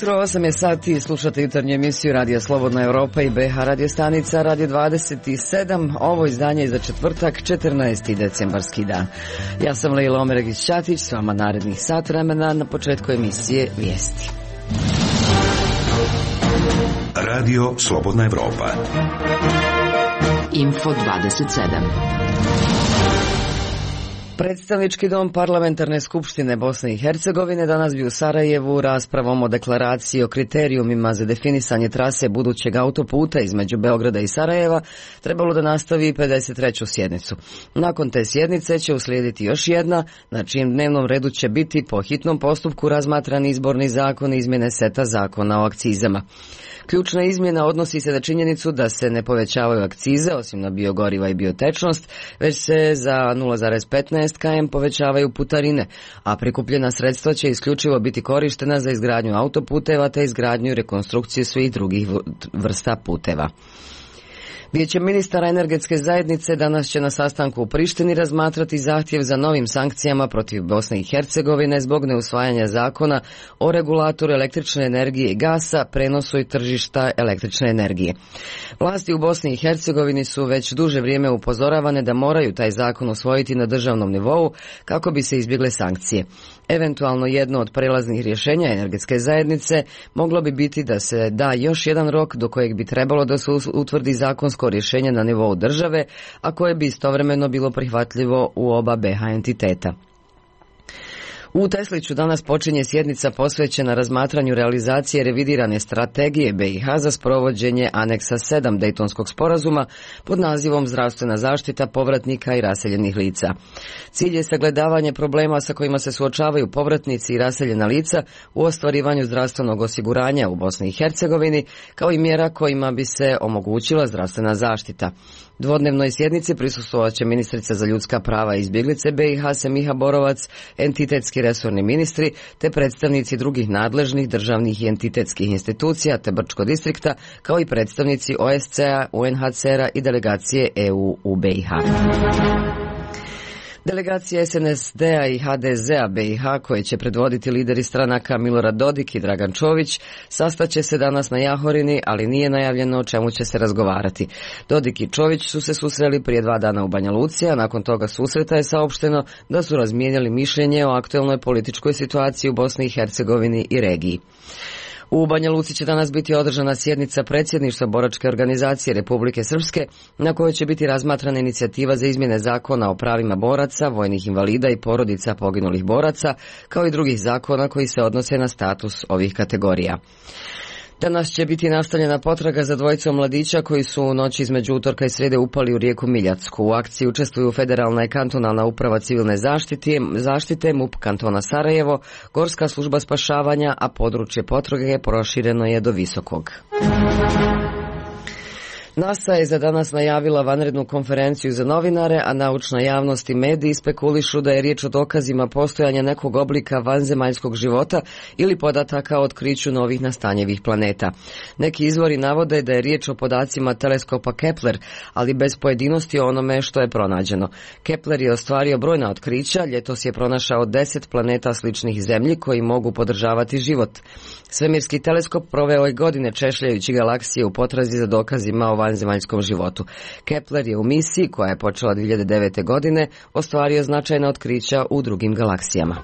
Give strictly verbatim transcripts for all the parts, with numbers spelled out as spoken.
jutro, osam je sati, slušate jutarnju emisiju Radija Slobodna Europa i B H radio stanica Radio dvadeset sedam. Ovo izdanje je za četvrtak, četrnaesti decembarski dan. Ja sam Lejla Omeregić-Ćatić, s vama narednih sat vremena, na početku emisije Vijesti. Radio Slobodna Europa. Info dvadeset sedam. Predstavnički dom Parlamentarne skupštine Bosne i Hercegovine danas bi u Sarajevu raspravom o deklaraciji o kriterijumima za definisanje trase budućeg autoputa između Beograda i Sarajeva trebalo da nastavi pedeset treću sjednicu. Nakon te sjednice će uslijediti još jedna, na čijem dnevnom redu će biti po hitnom postupku razmatran izborni zakon i izmjene seta zakona o akcizama. Ključna izmjena odnosi se na činjenicu da se ne povećavaju akcize, osim na biogoriva i biotečnost, već se za nula zarez petnaest kilometara povećavaju putarine, a prikupljena sredstva će isključivo biti korištena za izgradnju autoputeva te izgradnju i rekonstrukciju svih drugih vrsta puteva. Vijeće ministara energetske zajednice danas će na sastanku u Prištini razmatrati zahtjev za novim sankcijama protiv Bosne i Hercegovine zbog neusvajanja zakona o regulatoru električne energije i gasa, prenosu i tržišta električne energije. Vlasti u Bosni i Hercegovini su već duže vrijeme upozoravane da moraju taj zakon usvojiti na državnom nivou kako bi se izbjegle sankcije. Eventualno jedno od prelaznih rješenja energetske zajednice moglo bi biti da se da još jedan rok do kojeg bi trebalo da se utvrdi zakonsko rješenje na nivou države, a koje bi istovremeno bilo prihvatljivo u oba B H entiteta. U Tesliću danas počinje sjednica posvećena razmatranju realizacije revidirane strategije B i H za sprovođenje aneksa sedam Dejtonskog sporazuma pod nazivom Zdravstvena zaštita povratnika i raseljenih lica. Cilj je sagledavanje problema sa kojima se suočavaju povratnici i raseljena lica u ostvarivanju zdravstvenog osiguranja u Bosni i Hercegovini, kao i mjera kojima bi se omogućila zdravstvena zaštita. Dvodnevnoj sjednici prisustvovat će ministrica za ljudska prava i izbjeglice B i H Semiha Borovac, entitetski resorni ministri te predstavnici drugih nadležnih državnih i entitetskih institucija te Brčko distrikta, kao i predstavnici O S C A, U N H C R-a i delegacije E U u B i H. Delegacija S N S D-a i H D Z-a B i H, koje će predvoditi lideri stranaka Milorad Dodik i Dragan Čović, sastaće se danas na Jahorini, ali nije najavljeno o čemu će se razgovarati. Dodik i Čović su se susreli prije dva dana u Banja Luci, a nakon toga susreta je saopšteno da su razmijenjali mišljenje o aktuelnoj političkoj situaciji u Bosni i Hercegovini i regiji. U Banja Luci će danas biti održana sjednica predsjedništva boračke organizacije Republike Srpske, na kojoj će biti razmatrana inicijativa za izmjene zakona o pravima boraca, vojnih invalida i porodica poginulih boraca, kao i drugih zakona koji se odnose na status ovih kategorija. Danas će biti nastavljena potraga za dvojicom mladića koji su u noći između utorka i srijede upali u rijeku Miljacku. U akciji učestvuju Federalna i kantonalna uprava civilne zaštite, zaštite M U P kantona Sarajevo, Gorska služba spašavanja, a područje potrage prošireno je do Visokog. NASA je za danas najavila vanrednu konferenciju za novinare, a naučna javnost i mediji spekulišu da je riječ o dokazima postojanja nekog oblika vanzemaljskog života ili podataka o otkriću novih nastanjevih planeta. Neki izvori navode da je riječ o podacima teleskopa Kepler, ali bez pojedinosti o onome što je pronađeno. Kepler je ostvario brojna otkrića, ljetos je pronašao deset planeta sličnih Zemlji koji mogu podržavati život. Svemirski teleskop proveo je godine češljajući galaksije u potrazi za dokazima o vanzemaljskom životu. Kepler je u misiji, koja je počela dvije hiljade devete. godine, ostvario značajna otkrića u drugim galaksijama.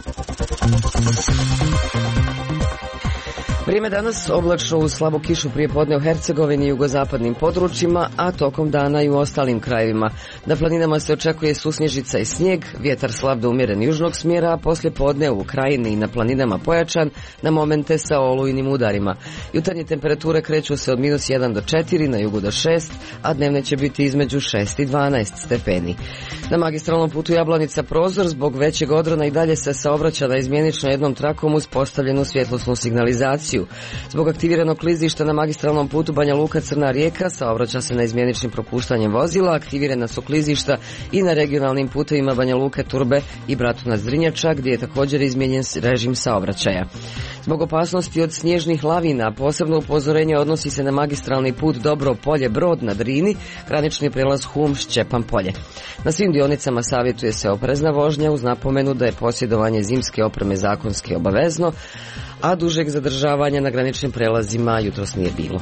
Vrijeme danas oblačno uz slabu kišu prije podne u Hercegovini i jugozapadnim područjima, a tokom dana i u ostalim krajevima. Na planinama se očekuje susnježica i snijeg, vjetar slab do umjeren južnog smjera, a poslije podne u krajini i na planinama pojačan, na momente sa olujnim udarima. Jutarnje temperature kreću se od minus jedan do četiri, na jugu do šest, a dnevne će biti između šest i dvanaest stepeni. Na magistralnom putu Jablanica Prozor zbog većeg odrona i dalje se saobraća na izmjenično jednom trakom uz postavljenu svjetlosnu signalizaciju. Zbog aktiviranog klizišta na magistralnom putu Banja Luka Crna Rijeka saobraća se na izmjeničnim propuštanjem vozila, aktivirana su klizišta i na regionalnim putevima Banja Luke Turbe i Bratunac Zrinjača, gdje je također izmijenjen režim saobraćaja. Zbog opasnosti od snježnih lavina, posebno upozorenje odnosi se na magistralni put Dobro Polje Brod na Drini, granični prijelaz Hum Šćepan Polje. Na svim dionicama savjetuje se oprezna vožnja uz napomenu da je posjedovanje zimske opreme zakonski obavezno, a dužeg zadržavanja na graničnim prelazima jutros nije bilo.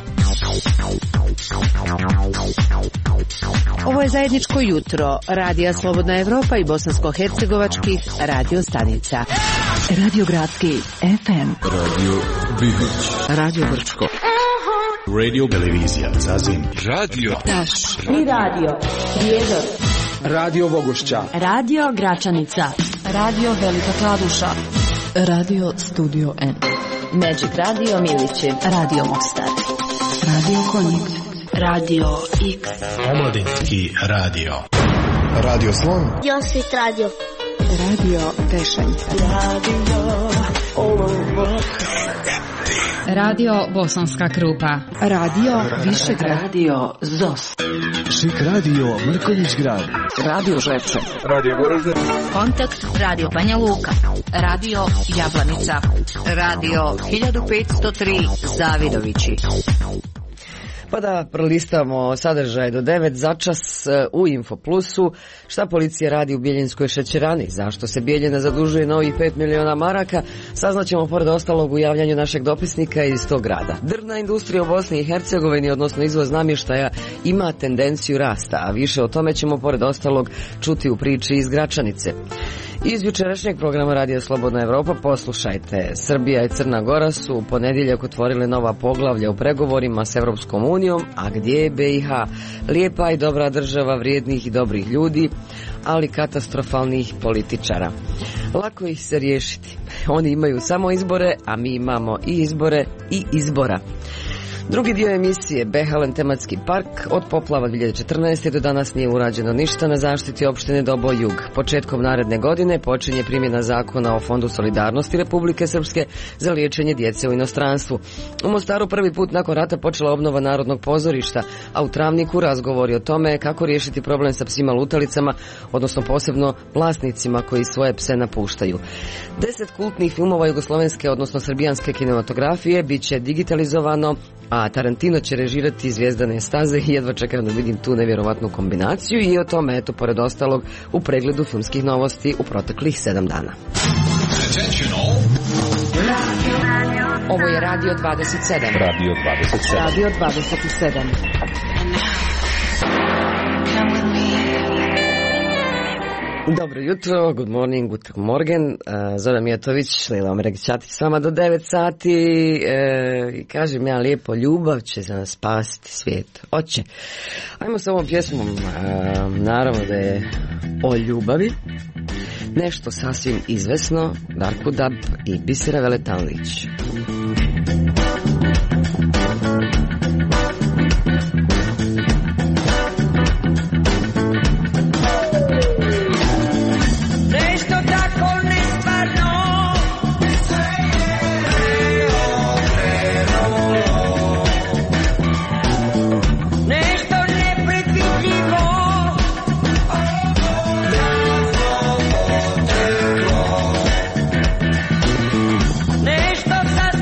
Ovo je zajedničko jutro Radija Slobodna Evropa i bosansko-hercegovačkih radio stanica. Radio Gradski F M, Radio Bihać, Radio Brčko, Radio Televizija Zazim, Radio Taš i Radio Prijedor, Radio Vogošća, Radio Gračanica, Radio Velika Kladuša, Radio Studio N, Magic Radio Milići, Radio Mostar, Radio Konjic, Radio X, Omladinski radio, Radio Slon, Josvit Radio, Radio Tešanj, Radio Bosanska Krupa, Radio Višegrad, Radio Zos, Šik Radio Mrkonjić Grad, Radio Žepče, Radio Goražde, Kontakt Radio Banja Luka, Radio Jablanica, Radio hiljadu petsto tri Zavidovići. Pa da prolistamo sadržaj do devet začas u Info Plusu. Šta policija radi u Bijeljinskoj šećerani? Zašto se Bijeljina zadužuje novih pet miliona maraka? Saznaćemo pored ostalog u javljanju našeg dopisnika iz tog grada. Drvna industrija u Bosni i Hercegovini, odnosno izvoz namještaja, ima tendenciju rasta, a više o tome ćemo pored ostalog čuti u priči iz Gračanice. Iz jučerašnjeg programa Radija Slobodna Evropa poslušajte. Srbija i Crna Gora su u ponedjeljak otvorile nova poglavlja u pregovorima s Evropskom unijom, a gdje je B i H? Lijepa i dobra država vrijednih i dobrih ljudi, ali katastrofalnih političara. Lako ih se riješiti. Oni imaju samo izbore, a mi imamo i izbore i izbora. Drugi dio emisije, Behalen tematski park, od poplava dvije hiljade četrnaeste. do danas nije urađeno ništa na zaštiti opštine Dobo Jug. Početkom naredne godine počinje primjena zakona o Fondu solidarnosti Republike Srpske za liječenje djece u inostranstvu. U Mostaru prvi put nakon rata počela obnova Narodnog pozorišta, a u Travniku razgovori o tome kako riješiti problem sa psima lutalicama, odnosno posebno vlasnicima koji svoje pse napuštaju. Deset kultnih filmova jugoslovenske, odnosno srbijanske kinematografije bit će digitalizovano, a Tarantino će režirati Zvijezdane staze i jedva čekam da vidim tu nevjerovatnu kombinaciju i o tome, eto, pored ostalog, u pregledu filmskih novosti u proteklih sedam dana. Ovo je Radio dvadeset sedam. Radio dvadeset sedam. Radio dvadeset sedam. Dobro jutro, good morning, good morgen, uh, Zoran Mijatović, Lila Omeragić-Ćatić s vama do devet sati uh, i kažem ja lijepo, ljubav će za nas spasiti svijet. Oće. Ajmo s ovom pjesmom, uh, naravno da je o ljubavi, nešto sasvim izvesno, Darko Dab i Bisera Veletanlić. Nešto sa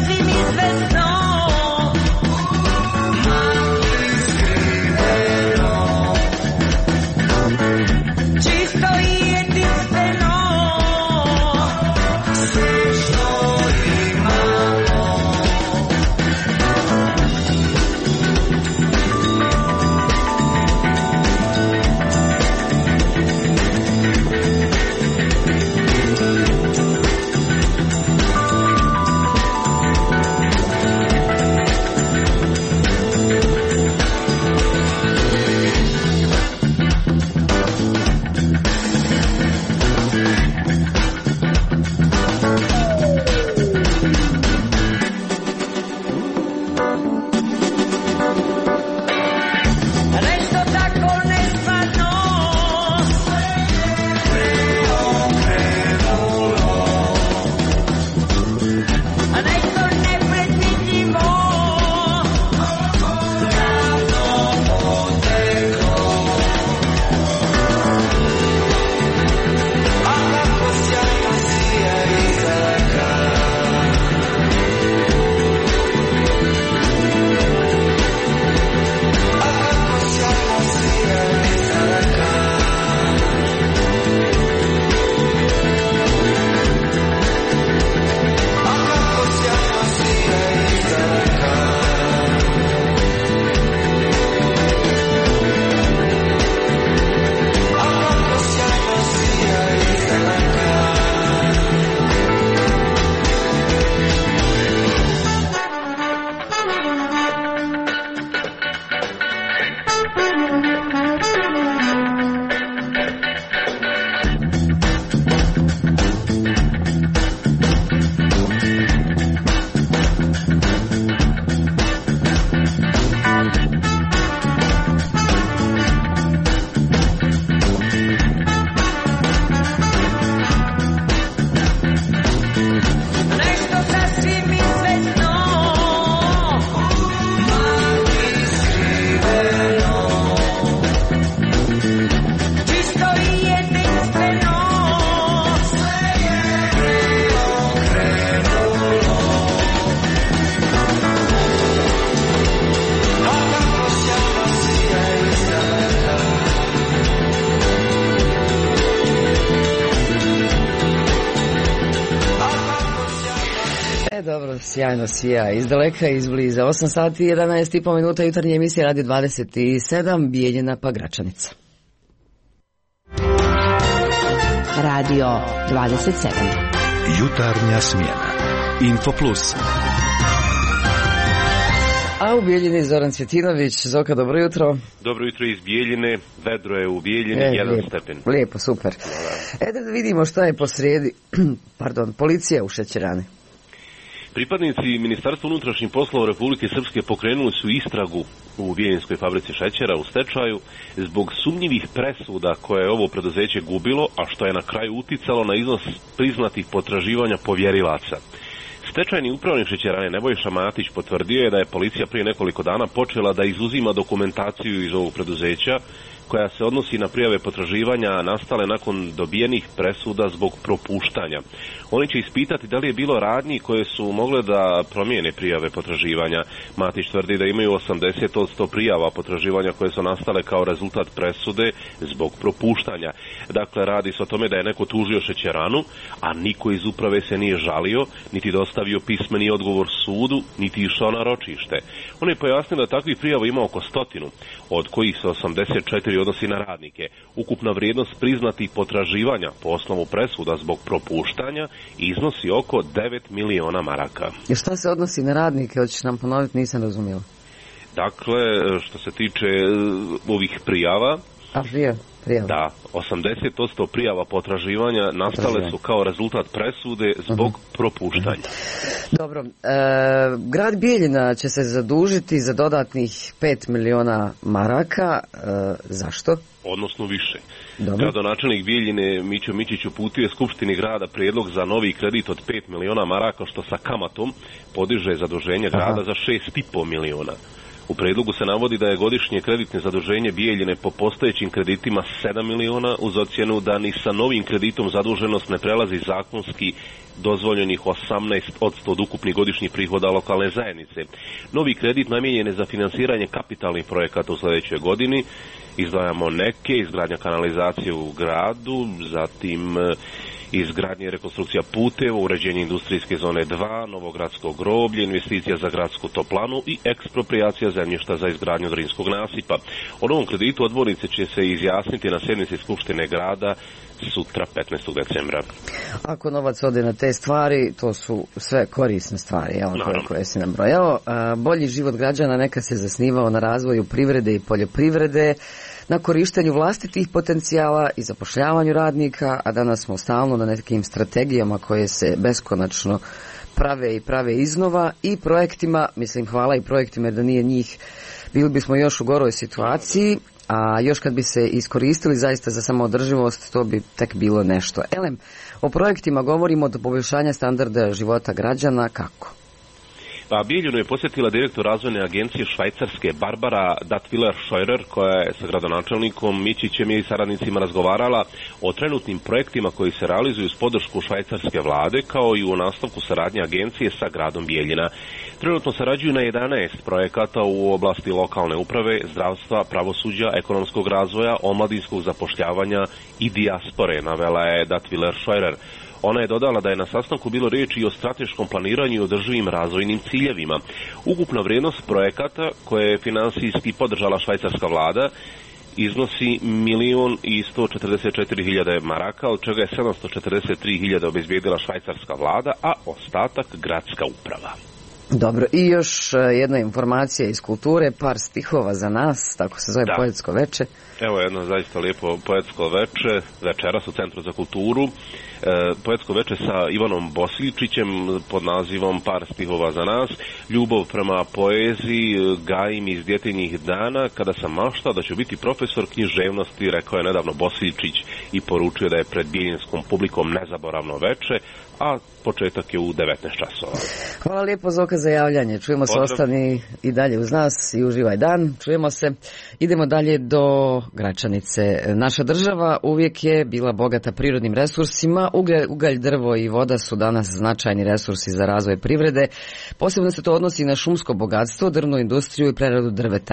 sjajno sija iz daleka i izbliza. osam sati i jedanaest i po minuta, jutarnje emisije Radio dvadeset sedam, Bijeljina pa Gračanica. Radio dvadeset sedam. Jutarnja smjena. Info Plus. A u Bijeljini Zoran Cvjetinović. Zoka, dobro jutro. Dobro jutro iz Bijeljine, vedro je u Bijeljini, e, jedan lijepo, stepen. Lijepo, super. E da vidimo šta je posrijedi, pardon, policija u Šećerani. Pripadnici Ministarstva unutrašnjih poslova Republike Srpske pokrenuli su istragu u Bijeljinskoj fabrici šećera u stečaju zbog sumnjivih presuda koje je ovo preduzeće gubilo, a što je na kraju uticalo na iznos priznatih potraživanja povjerilaca. Stečajni upravnik šećerane Nebojša Matić potvrdio je da je policija prije nekoliko dana počela da izuzima dokumentaciju iz ovog preduzeća koja se odnosi na prijave potraživanja nastale nakon dobijenih presuda zbog propuštanja. Oni će ispitati da li je bilo radnji koje su mogle da promijene prijave potraživanja. Matić tvrdi da imaju osamdeset posto prijava potraživanja koje su nastale kao rezultat presude zbog propuštanja. Dakle, radi se o tome da je neko tužio šećeranu, a niko iz uprave se nije žalio, niti dostavio pismeni odgovor sudu, niti išao na ročište. On je pojasnio da takvih prijava ima oko stotinu, od kojih se osamdeset četiri odnosi na radnike. Ukupna vrijednost priznatih potraživanja po osnovu presuda zbog propuštanja iznosi oko devet miliona maraka. I šta se odnosi na radnike, hoćeš nam ponoviti, nisam razumjela. Dakle, što se tiče ovih prijava, a prije, prijava. Da, osamdeset posto prijava potraživanja nastale su kao rezultat presude zbog uh-huh. propuštanja. Dobro, e, grad Bijeljina će se zadužiti za dodatnih pet miliona maraka, e, zašto? Odnosno više. Dobro. Gradonačelnik Bijeljine Mićo Mićić uputio je Skupštini grada prijedlog za novi kredit od pet miliona maraka, što sa kamatom podiže zaduženje grada Aha. za šest i po miliona. U prijedlogu se navodi da je godišnje kreditne zaduženje Bijeljine po postojećim kreditima sedam miliona, uz ocjenu da ni sa novim kreditom zaduženost ne prelazi zakonski dozvoljenih osamnaest posto od ukupnih godišnjih prihoda lokalne zajednice. Novi kredit namijenjen je za finansiranje kapitalnih projekata u sljedećoj godini. Izdvajamo neke, izgradnja kanalizacije u gradu, zatim izgradnje i rekonstrukcija puteva, uređenje industrijske zone dva, novogradsko groblje, investicija za gradsku toplanu i eksproprijacija zemljišta za izgradnju Drinskog nasipa. O novom kreditu odbornice će se izjasniti na sjednici Skupštine grada sutra petnaestog decembra. Ako novac ode na te stvari, to su sve korisne stvari, jel, koje, koje si nabrojao. Bolji život građana neka se zasnivao na razvoju privrede i poljoprivrede, na korištenju vlastitih potencijala i zapošljavanju radnika, a danas smo stalno na nekim strategijama koje se beskonačno prave i prave iznova i projektima, mislim hvala i projektima jer da nije njih bili bismo još u goroj situaciji, a još kad bi se iskoristili zaista za samoodrživost, to bi tek bilo nešto. Elem, o projektima govorimo do poboljšanja standarda života građana, kako? Pa Bijeljinu je posjetila direktor razvojne agencije Švajcarske Barbara Dattwiller-Scheurer, koja je sa gradonačelnikom Mićićem i saradnicima razgovarala o trenutnim projektima koji se realizuju s podršku švajcarske vlade, kao i u nastavku saradnje agencije sa gradom Bijeljina. Trenutno sarađuju na jedanaest projekata u oblasti lokalne uprave, zdravstva, pravosuđa, ekonomskog razvoja, omladinskog zapošljavanja i dijaspore, navela je Dattwiller-Scheurer. Ona je dodala da je na sastanku bilo riječi i o strateškom planiranju i održivim razvojnim ciljevima. Ukupna vrijednost projekata koje je finansijski podržala švajcarska vlada iznosi milion i sto četrdeset četiri hiljade maraka, od čega je sedamsto četrdeset tri hiljade obezbijedila švajcarska vlada, a ostatak gradska uprava. Dobro, i još jedna informacija iz kulture, par stihova za nas, tako se zove da. Poetsko veče. Evo jedno zaista lijepo poetsko veče, večeras u Centru za kulturu. E, poetsko veče sa Ivanom Bosiljčićem pod nazivom Par stihova za nas. Ljubav prema poeziji gajim iz djetinjih dana, kada sam maštao da ću biti profesor književnosti, rekao je nedavno Bosiljčić i poručio da je pred biljinskom publikom nezaboravno veče, a početak je u devetnaest časova. Hvala lijepo Zoka za javljanje. Čujemo se, ostani i dalje uz nas i uživaj dan. Čujemo se. Idemo dalje do Gračanice. Naša država uvijek je bila bogata prirodnim resursima. Ugalj, ugalj, drvo i voda su danas značajni resursi za razvoj privrede. Posebno se to odnosi na šumsko bogatstvo, drvnu industriju i preradu drveta.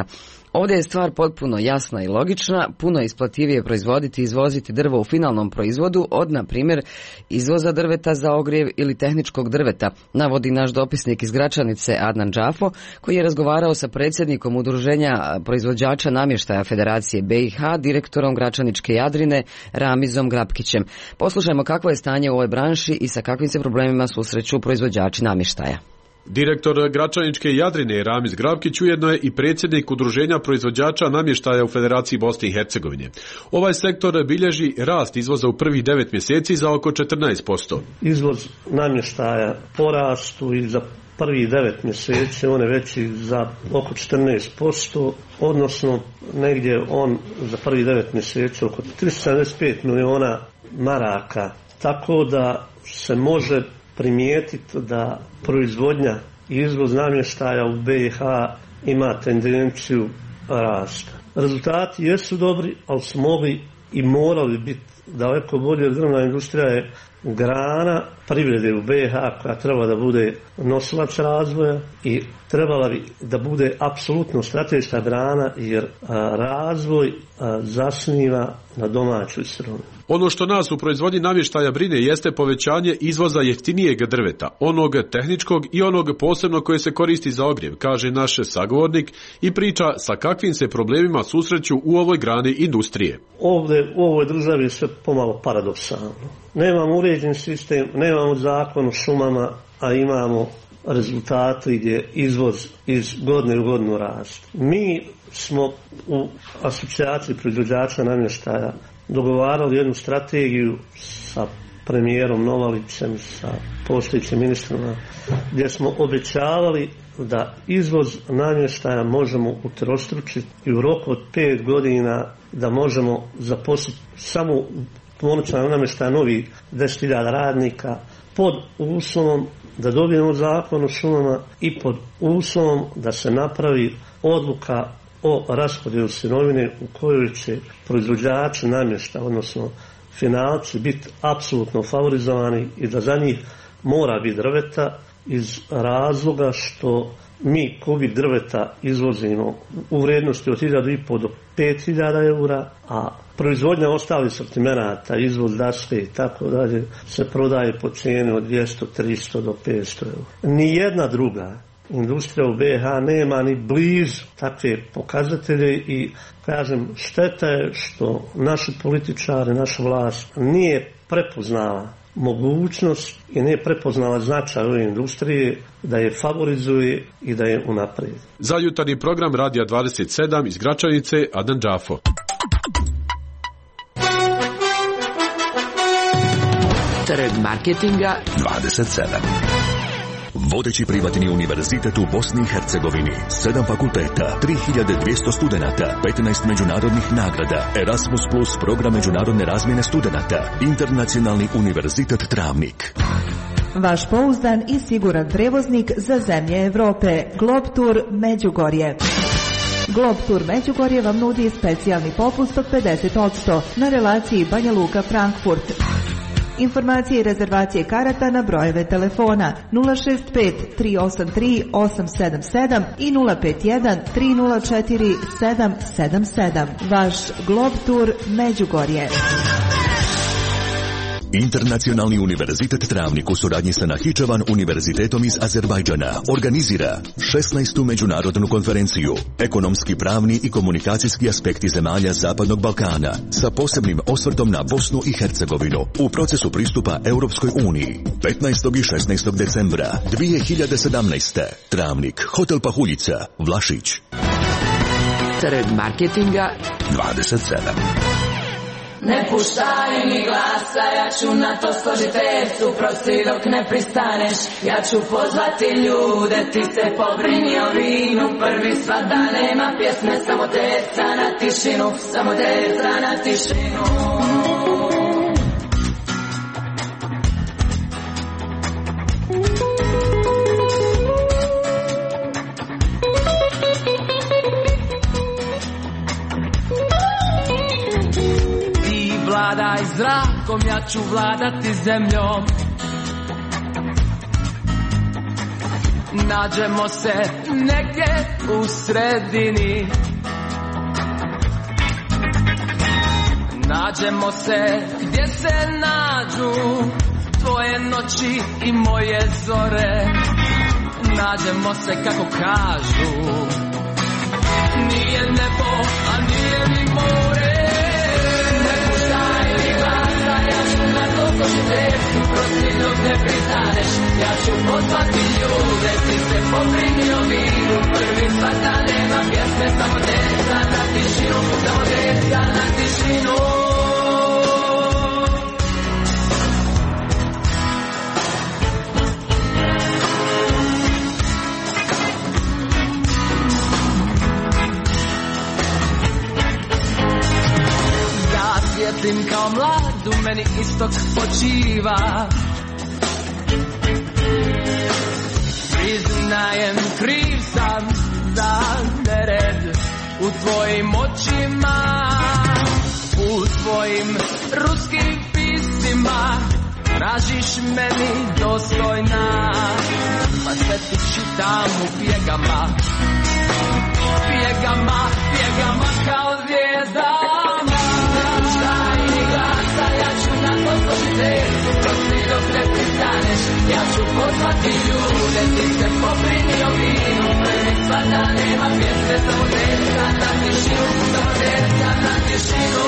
Ovdje je stvar potpuno jasna i logična, puno isplativije proizvoditi i izvoziti drvo u finalnom proizvodu od, na primjer, izvoza drveta za ogrjev ili tehničkog drveta, navodi naš dopisnik iz Gračanice Adnan Džafo, koji je razgovarao sa predsjednikom Udruženja proizvođača namještaja Federacije B i H, direktorom Gračaničke Jadrine Ramizom Grapkićem. Poslušajmo kakvo je stanje u ovoj branši i sa kakvim se problemima susreću proizvođači namještaja. Direktor Gračaničke Jadrine Ramiz Grapkić ujedno je i predsjednik Udruženja proizvođača namještaja u Federaciji Bosne i Hercegovine. Ovaj sektor bilježi rast izvoza u prvih devet mjeseci za oko četrnaest posto. Izvoz namještaja porastu i za prvih devet mjeseci on je veći za oko četrnaest posto, odnosno negdje on za prvih devet mjeseci oko tristo sedamdeset pet milijuna maraka, tako da se može primijetiti da proizvodnja i izvoz namještaja u B i H ima tendenciju rasta. Rezultati jesu dobri, ali su mogli i morali biti daleko bolje, jer drvna industrija je grana privrede u B i H koja treba da bude nosilac razvoja i trebala bi da bude apsolutno strateška grana, jer razvoj zasniva na domaćoj sirovini. Ono što nas u proizvodnji namještaja brine jeste povećanje izvoza jeftinijeg drveta, onog tehničkog i onog posebno koje se koristi za ogrjev, kaže naš sagovornik i priča sa kakvim se problemima susreću u ovoj grani industrije. Ovdje u ovoj državi je sve pomalo paradoksalno. Nemamo uređen sistem, nemamo zakon o šumama, a imamo rezultate gdje izvoz iz godine u godinu raste. Mi smo u asocijaciji proizvođača namještaja dogovarali jednu strategiju sa premijerom Novalićem, sa postojećim ministrima, gdje smo obećavali da izvoz namještaja možemo utrostručiti i u roku od pet godina da možemo zaposliti samo u tvornicama namještaja novi deset hiljada radnika, pod uslovom da dobijemo zakon o šumama i pod uslovom da se napravi odluka o raspodjelu sirovine u kojoj će proizvođači namještaja, odnosno finalci, biti apsolutno favorizovani i da za njih mora biti drveta iz razloga što mi kubik drveta izvozimo u vrijednosti od hiljadu i pol do pet hiljada eura, a proizvodnja ostalih sortimenata, izvoz daske i tako dalje se prodaje po cijeni od dvjesto, tristo do petsto eura. Nijedna druga industrija u B i H nema ni blizu takve pokazatelje i kažem, šteta je što naši političari, naša vlast nije prepoznala mogućnost i nije prepoznala značaj ove industrije, da je favorizuje i da je unaprijed. Za jutarnji program Radija dvadeset sedam iz Gračanice Adnan Džafo. Trg marketinga dvadeset sedam. Vodeći privatni univerzitet u Bosni i Hercegovini, sedam fakulteta, tri hiljade dvjesto studenata, petnaest međunarodnih nagrada, Erasmus plus program međunarodne razmjene studenata, Internacionalni univerzitet Travnik. Vaš pouzdan i siguran prevoznik za zemlje Europe, Globtour Međugorje. Globtour Međugorje vam nudi specijalni popust od pedeset posto na relaciji Banja Luka-Frankfurt. Informacije i rezervacije karata na brojeve telefona nula šest pet tri osam tri osam sedam sedam i nula pet jedan tri nula četiri sedam sedam sedam. Vaš Globtour Međugorje. Internacionalni univerzitet Travnik u suradnji sa Nahičevan univerzitetom iz Azerbajdžana organizira šesnaestu međunarodnu konferenciju Ekonomski, pravni i komunikacijski aspekti zemalja Zapadnog Balkana sa posebnim osvrtom na Bosnu i Hercegovinu u procesu pristupa Europskoj uniji petnaestog i šesnaestog decembra dvije hiljade sedamnaeste. Travnik, Hotel Pahuljica, Vlašić. Trg marketinga dvadeset sedam. Ne puštaj mi glasa, ja ću na to složit rep, suprosti dok ne pristaneš. Ja ću pozvati ljude, ti se pobrini o vinu. Prvi sva da nema pjesme, samo deca na tišinu, samo deca na tišinu. Vladaj zrakom, ja ću vladati zemljom. Nađemo se negdje u sredini. Nađemo se gdje se nađu tvoje noći i moje zore. Nađemo se kako kažu, nije nebo, a nije ni more. Ne puštaj mi glasa, ja ću na to skočiti, prosti dok ne pristaneš. Ja ću pozvati ljude, ti se pobrini o vinu. Prvi svata nema pjesme, samo deca na tišinu, samo deca na tišinu. Svijetlim kao mlad, u meni istok počiva. Priznajem, kriv sam za nered u tvojim očima, u tvojim ruskim pismima. Tražiš meni dostojna, pa sve ti čitam u pjegama, pjegama, pjegama kao zvijezdama. Ja ću na to skočiti, prosti dok ne pristaneš. Ja ću pozvati ljude, ti se pobrini o vinu. Prvih svata nema pjesme, samo deca na tišinu, samo deca na tišinu.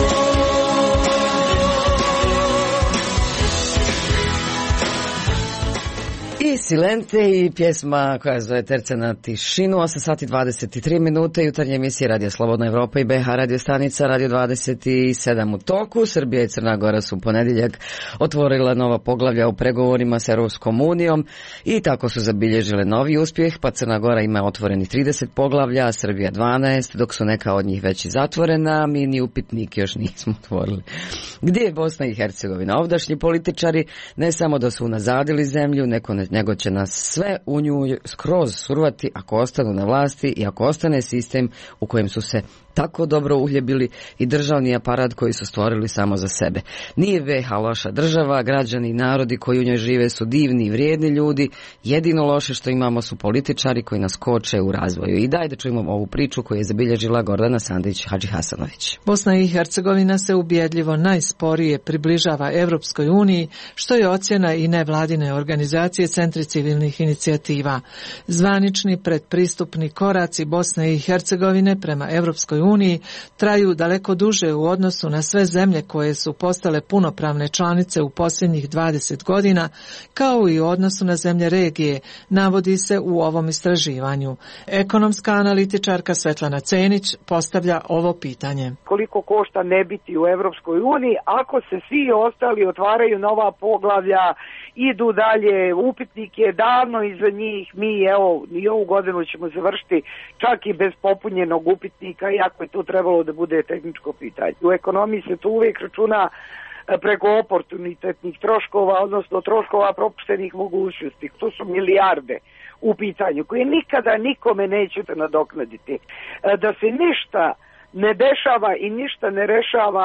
I Silente i pjesma koja se zove Terca na tišinu. Osam sati dvadeset tri minute, jutarnje emisije Radio Slobodna Evropa i B H radio stanica Radio dvadeset sedam u toku. Srbija i Crna Gora su u ponedjeljak otvorila nova poglavlja u pregovorima s Europskom unijom i tako su zabilježile novi uspjeh, pa Crna Gora ima otvoreni trideset poglavlja, a Srbija dvanaest, dok su neka od njih već i zatvorena, mi ni upitnik još nismo otvorili. Gdje je Bosna i Hercegovina? Ovdašnji političari ne samo da su unazadili zemlju, neko ne nego će nas sve u nju skroz survati ako ostanu na vlasti i ako ostane sistem u kojem su se tako dobro uhljebili i državni aparat koji su stvorili samo za sebe. Nije B H loša država, građani i narodi koji u njoj žive su divni i vrijedni ljudi, jedino loše što imamo su političari koji nas koče u razvoju. I daj da čujemo ovu priču koju je zabilježila Gordana Sandić Hadžihasanović. Bosna i Hercegovina se ubjedljivo najsporije približava Evropskoj uniji, što je ocjena i nevladine organizacije Centri civilnih inicijativa. Zvanični predpristupni koraci Bosne i Hercegovine prema Evropskoj uniji traju daleko duže u odnosu na sve zemlje koje su postale punopravne članice u posljednjih dvadeset godina, kao i u odnosu na zemlje regije, navodi se u ovom istraživanju. Ekonomska analitičarka Svetlana Cenić postavlja ovo pitanje. Koliko košta ne biti u Evropskoj uniji ako se svi ostali otvaraju nova poglavlja, idu dalje, upitnik je davno iza njih, mi evo i ovu godinu ćemo završiti čak i bez popunjenog upitnika, iako je to trebalo da bude tehničko pitanje. U ekonomiji se to uvijek računa preko oportunitetnih troškova, odnosno troškova propuštenih mogućnosti. To su milijarde u pitanju koje nikada nikome nećete nadoknaditi. Da se ništa ne dešava i ništa ne rešava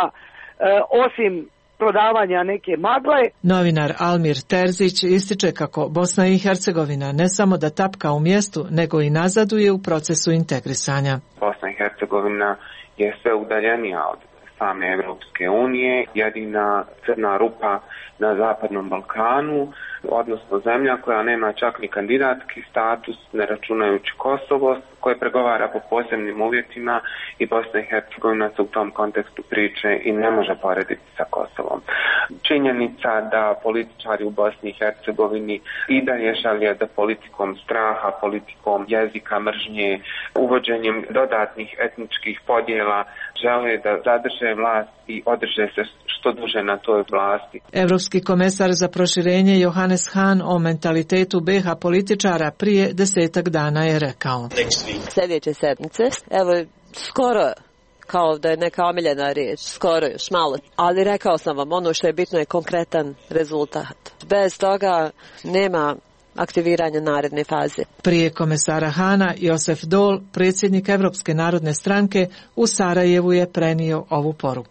osim prodavanja neke magle. Novinar Almir Terzić ističe kako Bosna i Hercegovina ne samo da tapka u mjestu, nego i nazaduje u procesu integrisanja. Bosna i Hercegovina je sve udaljenija od same Evropske unije, jedina crna rupa na Zapadnom Balkanu, odnosno zemlja koja nema čak ni kandidatski status, ne računajući Kosovo, koje pregovara po posebnim uvjetima, i Bosna i Hercegovina se u tom kontekstu priče i ne može porediti sa Kosovom. Činjenica da političari u Bosni i Hercegovini i dalje žele da politikom straha, politikom jezika mržnje, uvođenjem dodatnih etničkih podjela žele da zadrže vlast i održe se što duže na toj vlasti. Evropski komesar za proširenje Johannes Hahn o mentalitetu B H političara prije desetak dana je rekao: Sljedeće sedmice, evo skoro, kao da je neka omiljena riječ, skoro još malo, ali rekao sam vam, ono što je bitno je konkretan rezultat. Bez toga nema aktiviranja naredne faze. Prije komesara Hana, Josef Dol, predsjednik Evropske narodne stranke, u Sarajevu je prenio ovu poruku.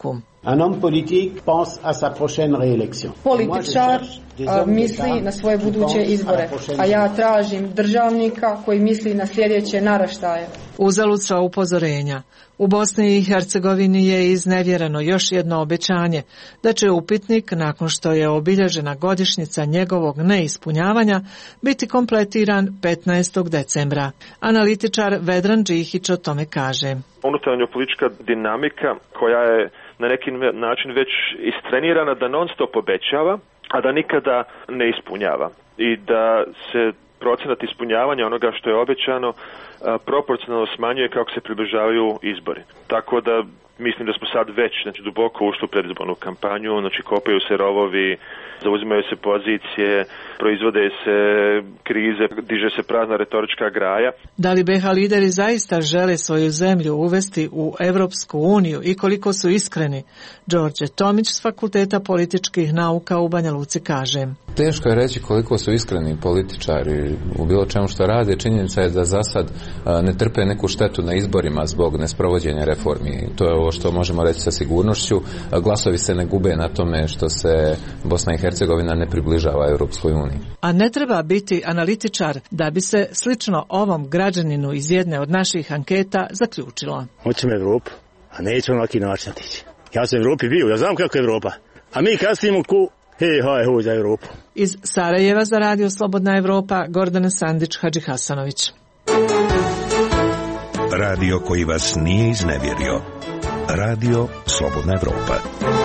Un homme politique pense à sa prochaine réélection. Političar misli na svoje buduće izbore, a ja tražim državnika koji misli na sljedeće naraštaje. Uzalud sva upozorenja. U Bosni i Hercegovini je iznevjereno još jedno obećanje da će upitnik, nakon što je obilježena godišnjica njegovog neispunjavanja, biti kompletiran petnaestog decembra. Analitičar Vedran Džihić o tome kaže. Unutarnja politička dinamika koja je na neki način već istrenirana da non stop obećava, a da nikada ne ispunjava. I da se procenat ispunjavanja onoga što je obećano a, proporcionalno smanjuje kako se približavaju izbori. Tako da mislim da smo sad već znači, duboko ušli u predizbornu kampanju, znači kopaju se rovovi, zauzimaju se pozicije, proizvode se krize, diže se prazna retorička graja. Da li be ha lideri zaista žele svoju zemlju uvesti u Evropsku uniju i koliko su iskreni? Đorđe Tomić s Fakulteta političkih nauka u Banja Luci kaže. Teško je reći koliko su iskreni političari u bilo čemu što rade. Činjenica je da za sad ne trpe neku štetu na izborima zbog nesprovođenja reformi. To je ovo što možemo reći sa sigurnošću. Glasovi se ne gube na tome što se Bosna i Hercegovina ne približava Europskoj uniji. A ne treba biti analitičar da bi se slično ovom građaninu iz jedne od naših anketa zaključilo. Hoćemo Evropu, a nećemo ovaki način tići. Ja sam u Evropi bio, ja znam kako je Evropa. A mi kasnimo ku hej, haj, hoj za Evropu. Iz Sarajeva za Radio Slobodna Evropa, Gordana Sandić, Hadži Hasanović. Radio koji vas nije iznevjerio. Radio Slobodna Evropa.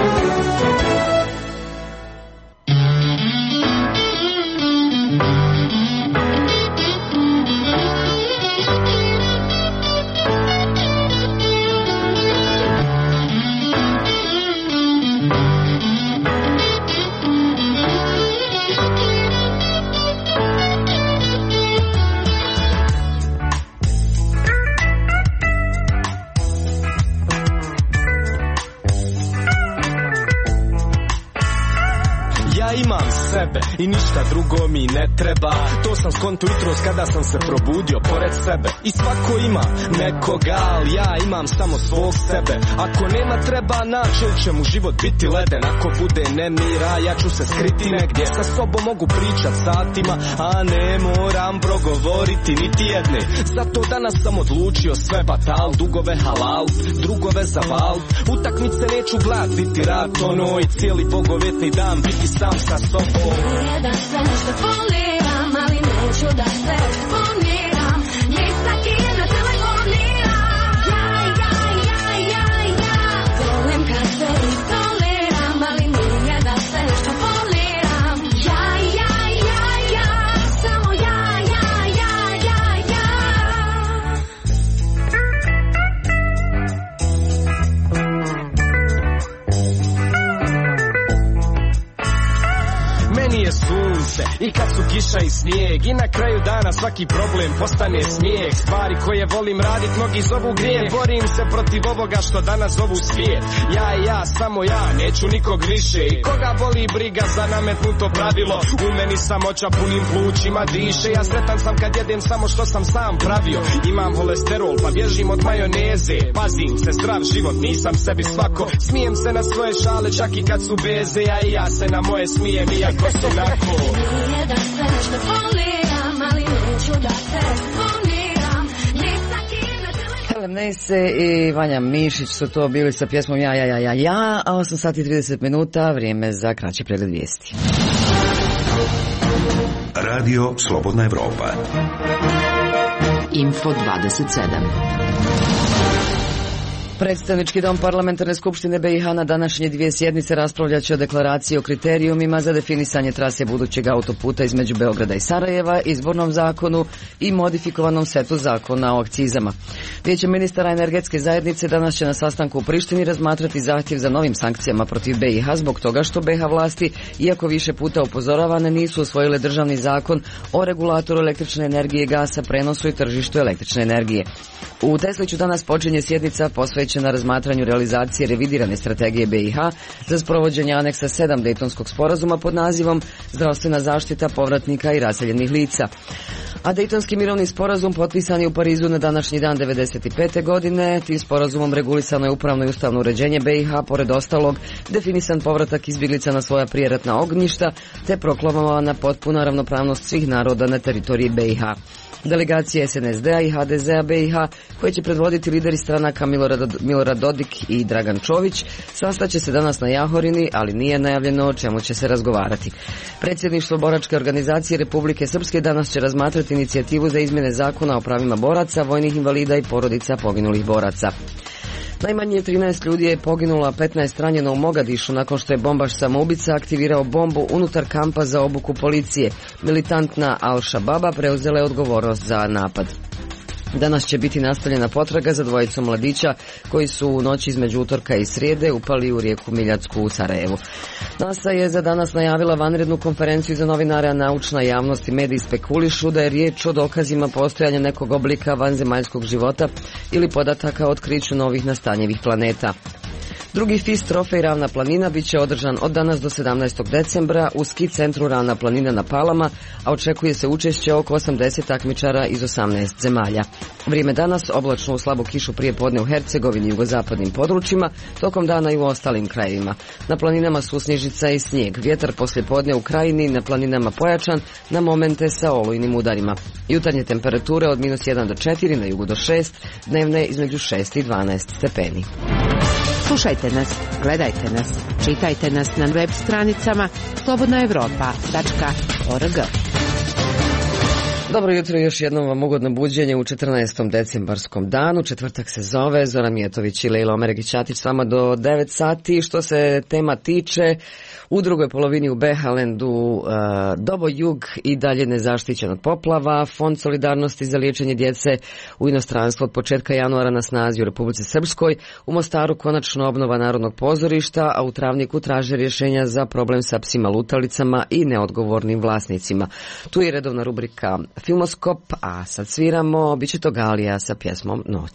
I ništa drugo mi ne treba. To sam skonto jutros kada sam se probudio pored sebe. I svako ima nekoga, ali ja imam samo svog sebe. Ako nema treba naći, ili će mu život biti leden. Ako bude nemira, ja ću se skriti negdje. Sa sobom mogu pričat satima, a ne moram progovoriti niti jedne. Zato danas sam odlučio sve batal, dugove halal, drugove zaval. Utakmice neću glad, biti rad ono i cijeli bogovetni dan biti sam sa sobom. Da se nešto foliram, ali neću da se poniram. Ljesak je na telefoniram. Ja, ja, ja, ja, ja. Volim kad se izoliram, ali nije da se nešto foliram. Ja, ja, ja, ja. Samo ja, ja, ja, ja, ja. Meni je sunce i kad su kiša i snijeg i na kraju dana svaki problem postane smijeh. Stvari koje volim radit mnogi zovu grije. Borim se protiv ovoga što danas zovu svijet. Ja i ja, samo ja, neću nikog više. I koga boli briga za nametnuto pravilo. U meni samoća punim plućima diše. Ja sretan sam kad jedem samo što sam sam pravio. Imam holesterol pa bježim od majoneze. Pazim se, zdrav život, nisam sebi svako. Smijem se na svoje šale čak i kad su beze. Ja i ja se na moje smijem iako su nako. Nije da se nešto foliram, ali neću da se poniram. Ljesak je na telefoniram. Helen Nese i Vanja Mišić su to bili sa pjesmom Ja, ja, ja, ja, ja, a osam sati i trideset minuta, vrijeme za kraći pregled vijesti. Radio Slobodna Evropa. Info dvadeset sedam. Predstavnički dom Parlamentarne skupštine be i ha na današnje dvije sjednice raspravljat će o deklaraciji o kriterijumima za definisanje trase budućeg autoputa između Beograda i Sarajeva, izbornom zakonu i modifikovanom setu zakona o akcizama. Vijeće ministara energetske zajednice danas će na sastanku u Prištini razmatrati zahtjev za novim sankcijama protiv be i ha zbog toga što be i ha vlasti, iako više puta upozoravane, nisu usvojile državni zakon o regulatoru električne energije, gasa, prenosu i tržištu električne energije. U Tesliću danas počinje sjednica posvećena razmatranju realizacije revidirane strategije be i ha za sprovođenje aneksa sedam Dejtonskog sporazuma pod nazivom Zdravstvena zaštita povratnika i raseljenih lica. A Dejtonski mirovni sporazum potpisan je u Parizu na današnji dan devedeset pete. godine. Tim sporazumom regulisano je upravno i ustavno uređenje B i H, pored ostalog definisan povratak izbjeglica na svoja prijeratna ognjišta, te proklamovana potpuna ravnopravnost svih naroda na teritoriji B i H. Delegacije S N S D-a i H D Z-a B i H, koje će predvoditi lideri stranaka Milorad, Milorad Dodik i Dragan Čović, sastaće se danas na Jahorini, ali nije najavljeno o čemu će se razgovarati. Predsjedništvo boračke organizacije Republike Srpske danas će razmatrati inicijativu za izmjene zakona o pravima boraca, vojnih invalida i porodica poginulih boraca. Najmanje trinaest ljudi je poginulo, a petnaest ranjeno u Mogadišu nakon što je bombaš samoubica aktivirao bombu unutar kampa za obuku policije. Militantna Al-Shababa preuzela je odgovornost za napad. Danas će biti nastavljena potraga za dvojicom mladića koji su u noći između utorka i srijede upali u rijeku Miljacku u Sarajevu. NASA je za danas najavila vanrednu konferenciju za novinare, a naučna javnost i mediji spekulišu da je riječ o dokazima postojanja nekog oblika vanzemaljskog života ili podataka o otkriću novih nastanjivih planeta. Drugi F I S trofej Ravna planina bit će održan od danas do sedamnaestog decembra u ski centru Ravna planina na Palama, a očekuje se učešće oko osamdeset takmičara iz osamnaest zemalja. Vrijeme danas oblačno u slabu kišu prije podne u Hercegovini i jugozapadnim područjima, tokom dana i u ostalim krajevima. Na planinama su snježica i snijeg, vjetar poslije podne u krajini, na planinama pojačan, na momente sa olujnim udarima. Jutarnje temperature od minus jedan do četiri, na jugu do šest, dnevne između šest i dvanaest stepeni. Slušajte nas, gledajte nas, čitajte nas na web stranicama slobodna evropa tačka org. Dobro jutro, još jednom vam ugodno buđenje u četrnaestom decembarskom danu. Četvrtak se zove, Zoran Mijetović i Lejla Omeregić-Ćatić s vama do devet sati. Što se tema tiče, u drugoj polovini u Behalendu uh, Dobo Jug i dalje nezaštićen od poplava. Fond solidarnosti za liječenje djece u inostranstvu od početka januara na snazi u Republici Srpskoj. U Mostaru konačno obnova Narodnog pozorišta, a u Travniku traže rješenja za problem sa psima lutalicama i neodgovornim vlasnicima. Tu je redovna rubrika Filmoskop, a sad sviramo, bit će to Galija sa pjesmom Noć.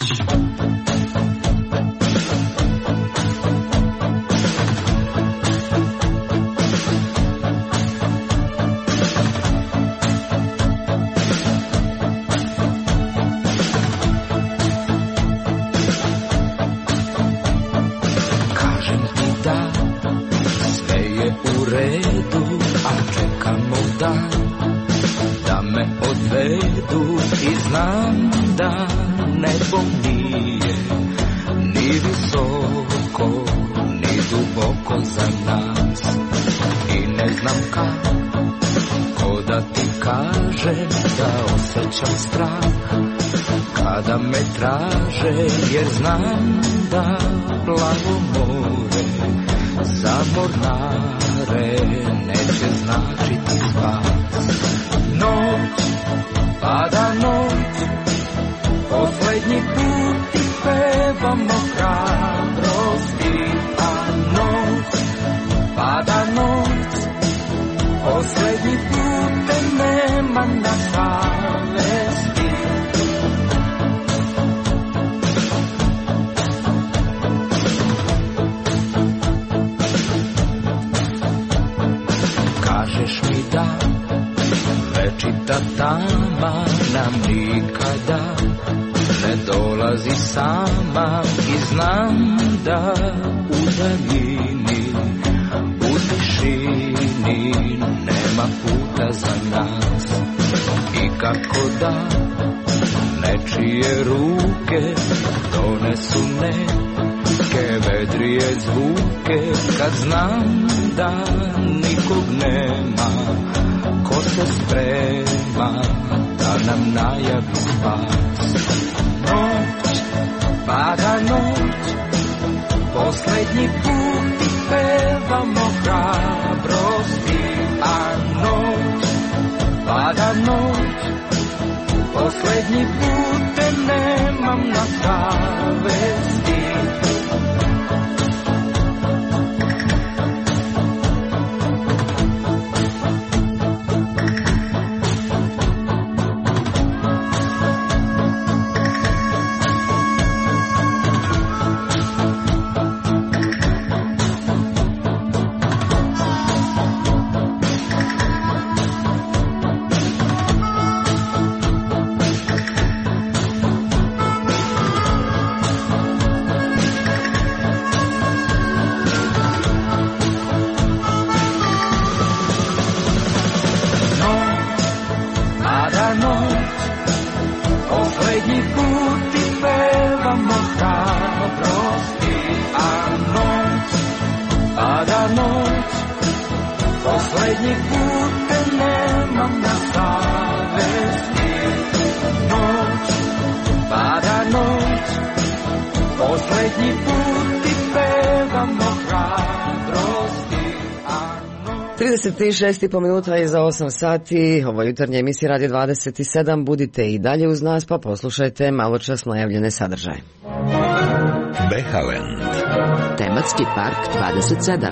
Kažem ti da sve je u redu, a čekamo da da me odvedu i znam da nebo nije ni visoko, ni duboko za nas. I ne znam kako da ti kažem da osjećam strah kada me traže, jer znam da plavo more za mornare neće značiti spas. Noć, pada noć, posljednji put ti pevamo hrabrosti, a noć, pada noć, posljednji put te nema na savesti. Kažeš mi da večita tama nam nikada ne dolazi sama i znam da u daljini, u tišini nema puta za nas. I kako da nečije ruke donesu neke vedrije zvuke, kad znam da nikog nema ko se sprema da nam najavi spas. Noć, pada noć, posljednji put ti pevamo hrabrosti, a noć, pada noć, posljednji put te nemam na savesti. hrabrosti, a noć, pada noć, poslednji put te nemam na savesti. Noć, pada noć, poslednji put ti pevam o hrabrosti. trideset šest i po minuta je za osam sati, ovo je jutarnja emisija Radio dvadeset sedam, budite i dalje uz nas pa poslušajte malo čas najavljene sadržaje. Behaland. Tematski park dvadeset sedam.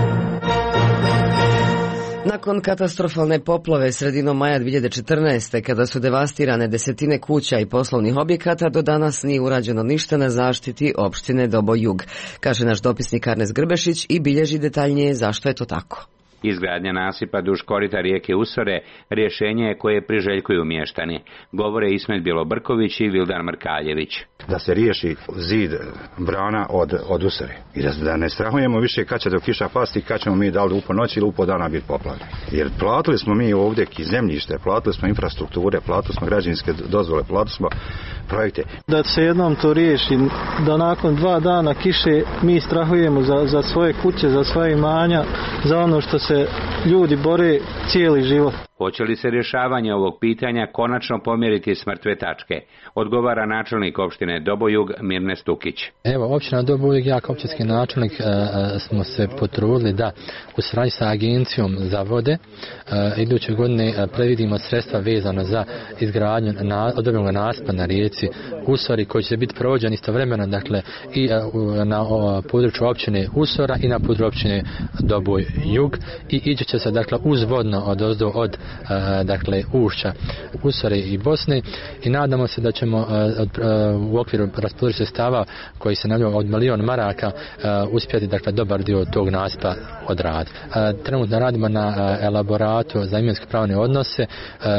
Nakon katastrofalne poplave sredinom maja dvije hiljade četrnaeste. kada su devastirane desetine kuća i poslovnih objekata, do danas nije urađeno ništa na zaštiti opštine Dobo Jug, kaže naš dopisnik Arnes Grbešić i bilježi detaljnije zašto je to tako. Izgradnja nasipa duž korita rijeke Usore rješenje je koje priželjkuju mještani, govore Ismet Bjelobrković i Vildan Mrkaljević. Da se riješi zid brana od, od Usore i da, da ne strahujemo više kad će do kiša pasti, kad ćemo mi da li u po noći ili u po dana biti poplavljeni. Jer platili smo mi ovdje i zemljište, platili smo infrastrukture, platili smo građevinske dozvole, platili smo projekte. Da se jednom to riješi, da nakon dva dana kiše mi strahujemo za, za svoje kuće, za svoje imanja, za ono što se ljudi bore cijeli život. Hoće li se rješavanje ovog pitanja konačno pomjeriti s mrtve tačke? Odgovara načelnik opštine Dobojug Mirne Stukić. Evo, općina Dobojug, ja kao općinski načelnik e, smo se potrudili da u saradnji sa agencijom za vode e, iduće godine e, previdimo sredstva vezana za izgradnju na, odobrenog nasipa na rijeci Usori koji će biti provođen istovremeno, dakle i e, na o, području općine Usora i na području općine Doboj Jug i ići će se dakle uzvodno od ozdo od dakle ušća Usore i Bosne i nadamo se da ćemo od, u okviru raspodručja sredstava koji se navljaju od milion maraka uspjeti dakle dobar dio tog nasipa odraditi. Trenutno radimo na elaboratu za imovinsko pravne odnose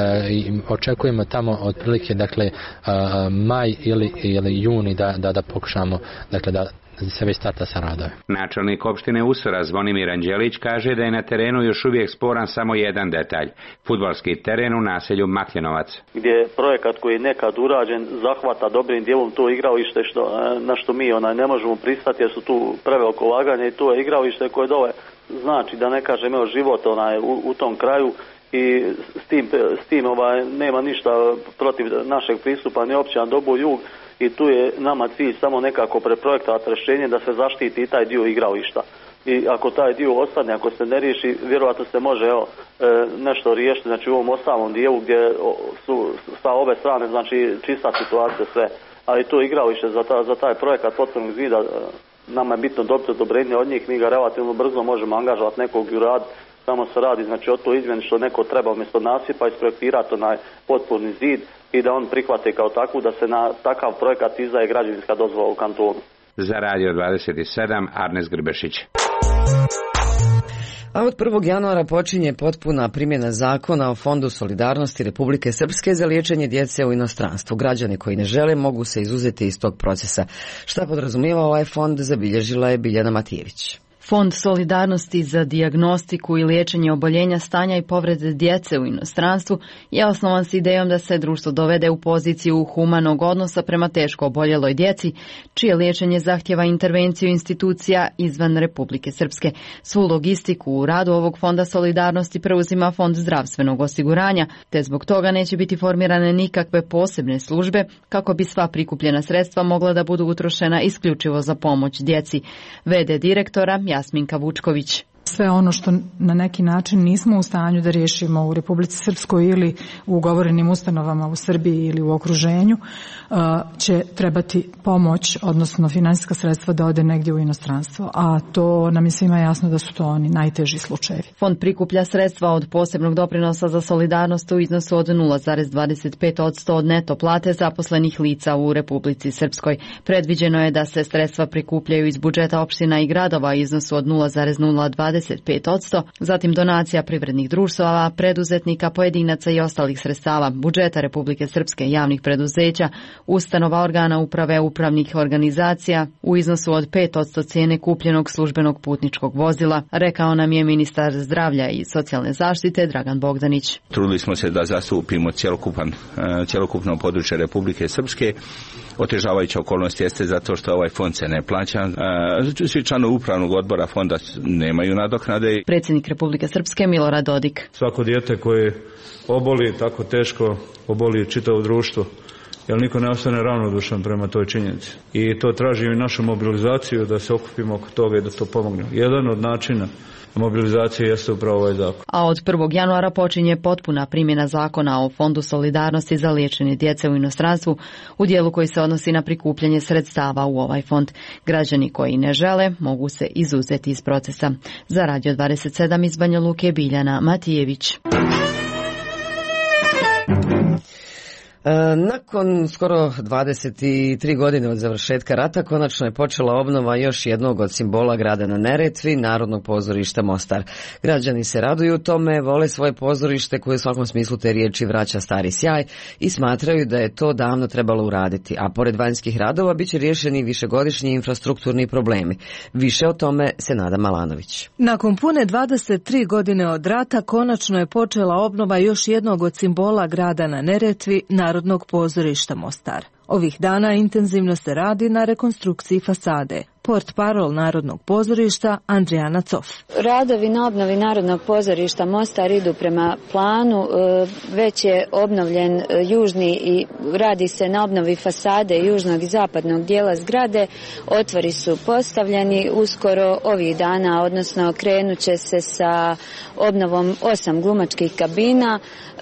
i očekujemo tamo otprilike dakle maj ili, ili juni da, da, da pokušamo dakle da se već starta sa radove. Načelnik opštine Usora Zvonimir Anđelić kaže da je na terenu još uvijek sporan samo jedan detalj, fudbalski teren u naselju Makljenovac. Gdje je projekat koji je nekad urađen zahvata dobrim dijelom to igralište što, na što mi onaj, ne možemo pristati jer su tu preveliko ulaganje i to je igralište koje dole znači da ne kažem evo život onaj, u, u tom kraju i s tim, s tim ovaj, nema ništa protiv našeg pristupa ni općina Doboj Jug. I tu je nama cilj samo nekako preprojektovati rješenje da se zaštiti i taj dio igrališta. I ako taj dio ostane, ako se ne riješi, vjerojatno se može evo, nešto riješiti, znači u ovom ostalom dijelu gdje su sa ove strane, znači čista situacija sve. Ali to igralište za, ta, za taj projekat potpunog zida, nama je bitno dobiti odobrenje od njih, mi ga relativno brzo možemo angažovati nekog u rad, samo se radi znači o to izmjeni što neko treba umjesto nasipa isprojektirati onaj potporni zid i da on prihvate kao takvu da se na takav projekat izdaje građevinska dozvola u kantonu. Za Radio dvadeset sedam Arnes Grbešić. A od prvog januara počinje potpuna primjena zakona o Fondu solidarnosti Republike Srpske za liječenje djece u inostranstvu. Građani koji ne žele mogu se izuzeti iz tog procesa. Šta podrazumijeva ovaj fond, zabilježila je Biljana Matijević. Fond solidarnosti za dijagnostiku i liječenje oboljenja, stanja i povrede djece u inostranstvu je osnovan s idejom da se društvo dovede u poziciju humanog odnosa prema teško oboljeloj djeci, čije liječenje zahtjeva intervenciju institucija izvan Republike Srpske. Svu logistiku u radu ovog Fonda solidarnosti preuzima Fond zdravstvenog osiguranja, te zbog toga neće biti formirane nikakve posebne službe kako bi sva prikupljena sredstva mogla da budu utrošena isključivo za pomoć djeci. V D direktora Jasminka Vučković. Sve ono što na neki način nismo u stanju da riješimo u Republici Srpskoj ili u ugovorenim ustanovama u Srbiji ili u okruženju će trebati pomoć, odnosno finansijska sredstva da ode negdje u inostranstvo, a to nam je svima jasno da su to oni najteži slučajevi. Fond prikuplja sredstva od posebnog doprinosa za solidarnost u iznosu od nula zarez dvadeset pet posto od neto plate zaposlenih lica u Republici Srpskoj. Predviđeno je da se sredstva prikupljaju iz budžeta opština i gradova u iznosu od nula zarez nula dvadeset dvadeset pet posto, zatim donacija privrednih društava, preduzetnika, pojedinaca i ostalih sredstava budžeta Republike Srpske, javnih preduzeća, ustanova, organa uprave, upravnih organizacija u iznosu od pet posto cijene kupljenog službenog putničkog vozila, rekao nam je ministar zdravlja i socijalne zaštite Dragan Bogdanić. Trudili smo se da zastupimo cjelokupan, cjelokupno područje Republike Srpske. Otežavajuća okolnost jeste zato što ovaj fond se ne plaća. Svi članovi upravnog odbora fonda nemaju nadoknade. Predsjednik Republike Srpske Milorad Dodik. Svako dijete koje oboli tako teško, oboli čitavo društvo, jer niko ne ostane ravnodušan prema toj činjenici. I to traži i našu mobilizaciju da se okupimo oko toga i da to pomognemo. Jedan od načina mobilizacije jeste upravo ovaj zakon. A od prvog januara počinje potpuna primjena zakona o Fondu solidarnosti za liječenje djece u inostranstvu u dijelu koji se odnosi na prikupljanje sredstava u ovaj fond. Građani koji ne žele mogu se izuzeti iz procesa. Za Radio dvadeset sedam iz Banja Luke Biljana Matijević. Nakon skoro dvadeset tri godine od završetka rata konačno je počela obnova još jednog od simbola grada na Neretvi, Narodnog pozorišta Mostar. Građani se raduju tome, vole svoje pozorište koje u svakom smislu te riječi vraća stari sjaj i smatraju da je to davno trebalo uraditi, a pored vanjskih radova bit će riješeni višegodišnji infrastrukturni problemi. Više o tome Senada Malanović. Nakon pune dvadeset tri godine od rata konačno je počela obnova još jednog od simbola grada na Neretvi, Narodnog pozorišta Mostar. Ovih dana intenzivno se radi na rekonstrukciji fasade. Portparol Narodnog pozorišta Andrijana Cof. Radovi na obnovi Narodnog pozorišta Mostar idu prema planu. Već je obnovljen južni i radi se na obnovi fasade južnog i zapadnog dijela zgrade. Otvori su postavljeni uskoro ovih dana, odnosno krenut će se sa obnovom osam glumačkih kabina,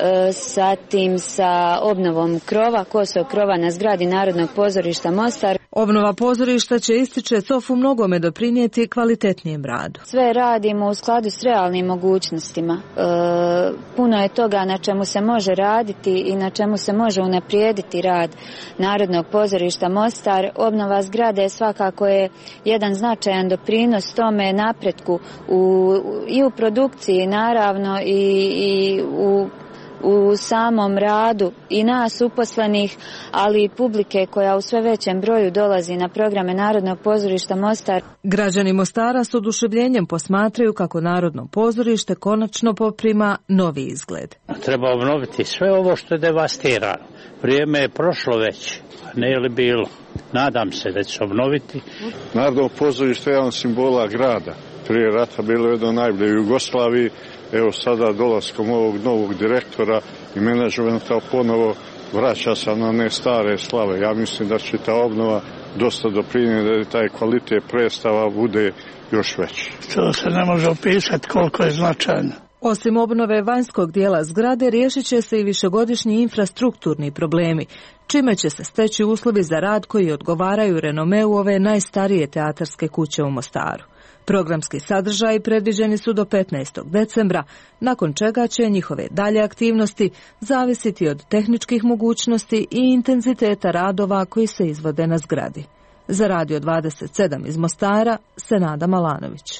zatim sa obnovom krova, kosog krova na zgradi Narodnog pozorišta Mostar. Obnova pozorišta će, ističe Cof, u mnogome doprinijeti kvalitetnijem radu. Sve radimo u skladu s realnim mogućnostima. E, puno je toga na čemu se može raditi i na čemu se može unaprijediti rad Narodnog pozorišta Mostar. Obnova zgrade svakako je jedan značajan doprinos tome napretku u, i u produkciji naravno i, i u u samom radu i nas uposlenih, ali i publike koja u sve većem broju dolazi na programe Narodnog pozorišta Mostar. Građani Mostara s oduševljenjem posmatraju kako Narodno pozorište konačno poprima novi izgled. Treba obnoviti sve ovo što je devastirano. Vrijeme je prošlo već, ne je li bilo. Nadam se da će se obnoviti. Narodno pozorište je jedan simbola grada. Prije rata bilo jedno najbolje u Jugoslaviji. Evo sada dolaskom ovog novog direktora i menadžmenta ponovo vraća se na one stare slave. Ja mislim da će ta obnova dosta doprinijeti da taj kvalitet predstava bude još veći. To se ne može opisati koliko je značajno. Osim obnove vanjskog dijela zgrade, riješit će se i višegodišnji infrastrukturni problemi, čime će se steći uslovi za rad koji odgovaraju renomeu ove najstarije teatarske kuće u Mostaru. Programski sadržaji predviđeni su do petnaestog decembra, nakon čega će njihove dalje aktivnosti zavisiti od tehničkih mogućnosti i intenziteta radova koji se izvode na zgradi. Za Radio dvadeset sedam iz Mostara, Senada Malanović.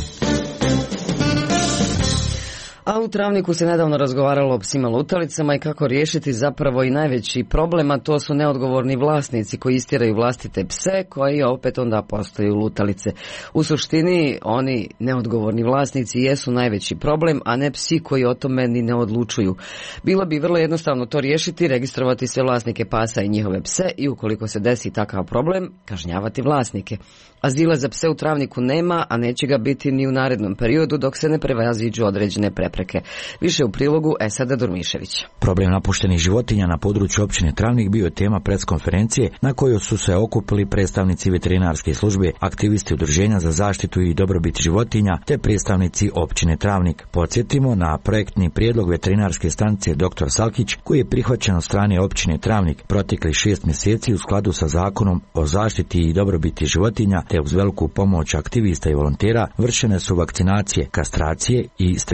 A u Travniku se nedavno razgovaralo o psima lutalicama i kako riješiti zapravo i najveći problem, a to su neodgovorni vlasnici koji istiraju vlastite pse koji opet onda postaju lutalice. U suštini oni neodgovorni vlasnici jesu najveći problem, a ne psi koji o tome ni ne odlučuju. Bilo bi vrlo jednostavno to riješiti, registrovati sve vlasnike pasa i njihove pse i ukoliko se desi takav problem, kažnjavati vlasnike. Azila za pse u Travniku nema, a neće ga biti ni u narednom periodu dok se ne prevaziđu određene prepreke. Više u prilogu Esada Durmiševića. Problem napuštenih životinja na području općine Travnik bio je tema preskonferencije na kojoj su se okupili predstavnici veterinarske službe, aktivisti udruženja za zaštitu i dobrobit životinja te predstavnici općine Travnik. Podsjetimo na projektni prijedlog veterinarske stanice doktor Salkić koji je prihvaćen od strane općine Travnik protekli šest mjeseci u skladu sa zakonom o zaštiti i dobrobiti životinja te uz veliku pomoć aktivista i volontera vršene su vakcinacije, kastracije i sterilizacije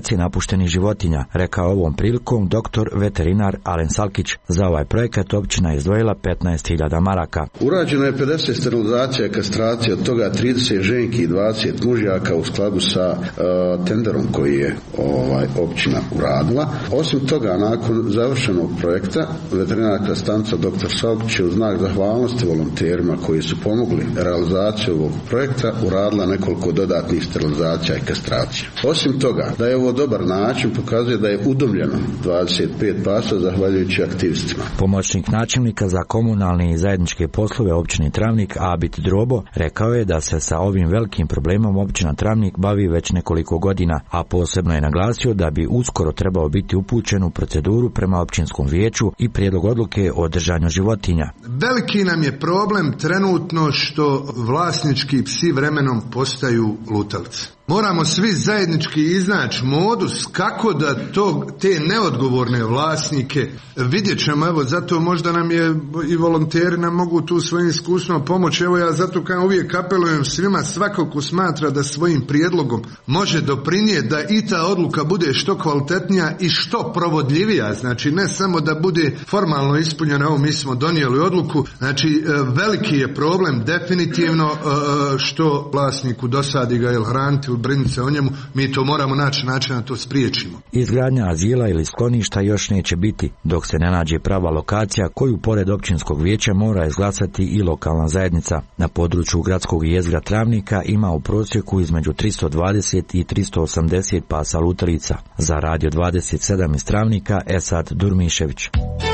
sterilizacije napuštenih životinja, rekao ovom prilikom doktor veterinar Alen Salkić. Za ovaj projekat općina je izdvojila petnaest hiljada maraka. Urađeno je pedeset sterilizacija i kastracija, od toga trideset ženki i dvadeset mužjaka u skladu sa uh, tenderom koji je ovaj, općina uradila. Osim toga, nakon završenog projekta, veterinarka stanica doktor Salkić je u znak zahvalnosti volonterima koji su pomogli realizaciju ovog projekta uradila nekoliko dodatnih sterilizacija i kastracija. Osim toga, da je ovo dobar način, pokazuje da je udomljeno dvadeset pet pasa zahvaljujući aktivistima. Pomoćnik načelnika za komunalne i zajedničke poslove općine Travnik Abit Drobo rekao je da se sa ovim velikim problemom općina Travnik bavi već nekoliko godina, a posebno je naglasio da bi uskoro trebao biti upućen u proceduru prema općinskom vijeću i prijedlog odluke o držanju životinja. Veliki nam je problem trenutno što vlasnički psi vremenom postaju lutalice. Moramo svi zajednički iznaći modus kako da to, te neodgovorne vlasnike, vidjet ćemo, evo zato možda nam je i volonteri nam mogu tu svojim iskustvom pomoći. Evo ja zato kao uvijek apelujem svima, svako ko smatra da svojim prijedlogom može doprinijeti da i ta odluka bude što kvalitetnija i što provodljivija, znači ne samo da bude formalno ispunjena, evo mi smo donijeli odluku, znači veliki je problem definitivno što vlasniku dosadi ga ili hraniti ili brinuti se o njemu, mi to moramo naći način da to spriječimo. Izgradnja azila ili skloništa još neće biti, dok se ne nađe prava lokacija koju pored općinskog vijeća mora izglasati i lokalna zajednica. Na području gradskog jezgra Travnika ima u prosjeku između tristo dvadeset i tristo osamdeset pasa lutalica. Za Radio dvadeset sedam iz Travnika, Esad Durmišević.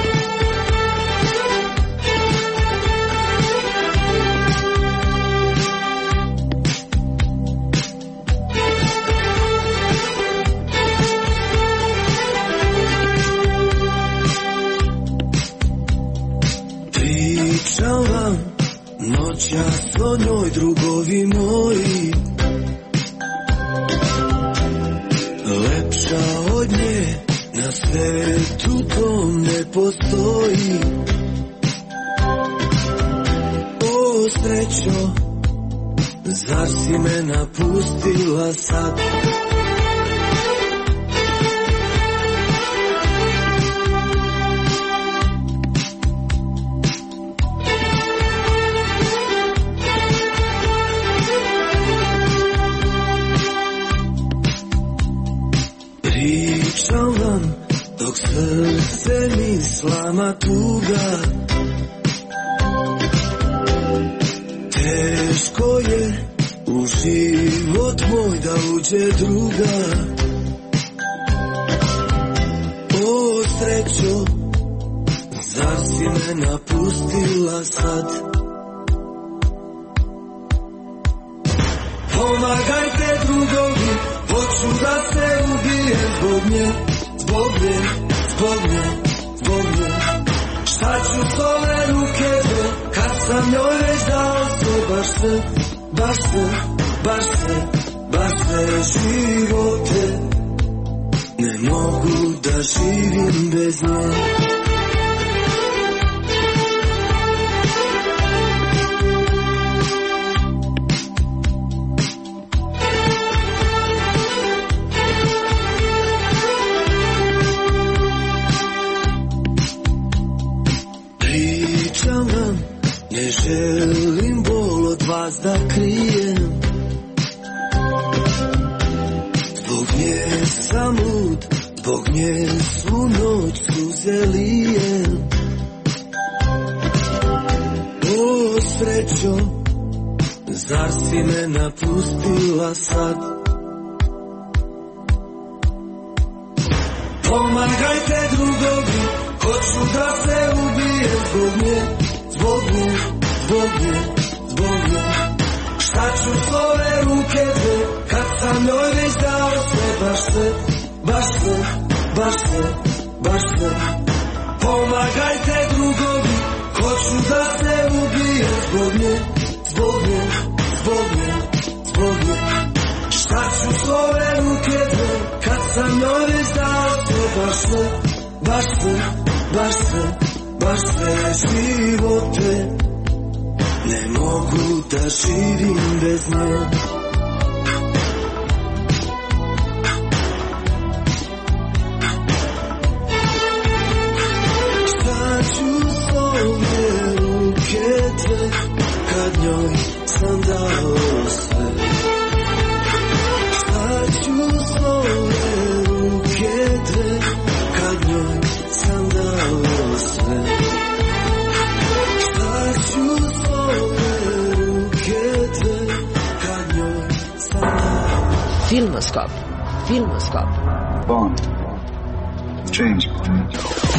Pričam vam noćas o njoj, drugovi moji, lepša od nje na svetu tom ne postoji. O srećo, zar si me napustila sad? Pričam vam dok srce mi slama tuga, teško je u život moj da uđe druga. O srećo, zar si me napustila sad? Pomagajte drugovi, hoću da se ubijem zbog nje, zbog nje, zbog nje, zbog nje. Šta ću s ove ruke dve, kad sam njoj već dao sve, baš sve, baš sve, baš sve, baš sve živote. Ne mogu da živim bez nje. Ne želim bol od vas da krijem, zbog nje sam lud, zbog nje svu noć suze lijem. O srećo, zar si me napustila sad? Pomagajte drugovi, hoću da se ubijem zbog nje, zbog nje, zbog nje, zbog nje. Šta ću s ove ruke dve, kad sam njoj već dao sve, baš sve, baš sve, baš sve, baš sve. Pomagajte drugovi, hoću da se ubijem zbog nje, zbog nje, zbog nje, zbog nje. Šta ću s ove ruke dve, kad sam njoj već dao sve, baš sve, baš sve, baš sve, baš sve živote. Ne mogu da živim bez nje. sam dao sve. Šta ću svoje ruke dve, kad njoj sam dao sve. Šta ću svoje ruke dve, kad njoj sam dao. Filmoskop. Filmoskop. Bond. James Bond.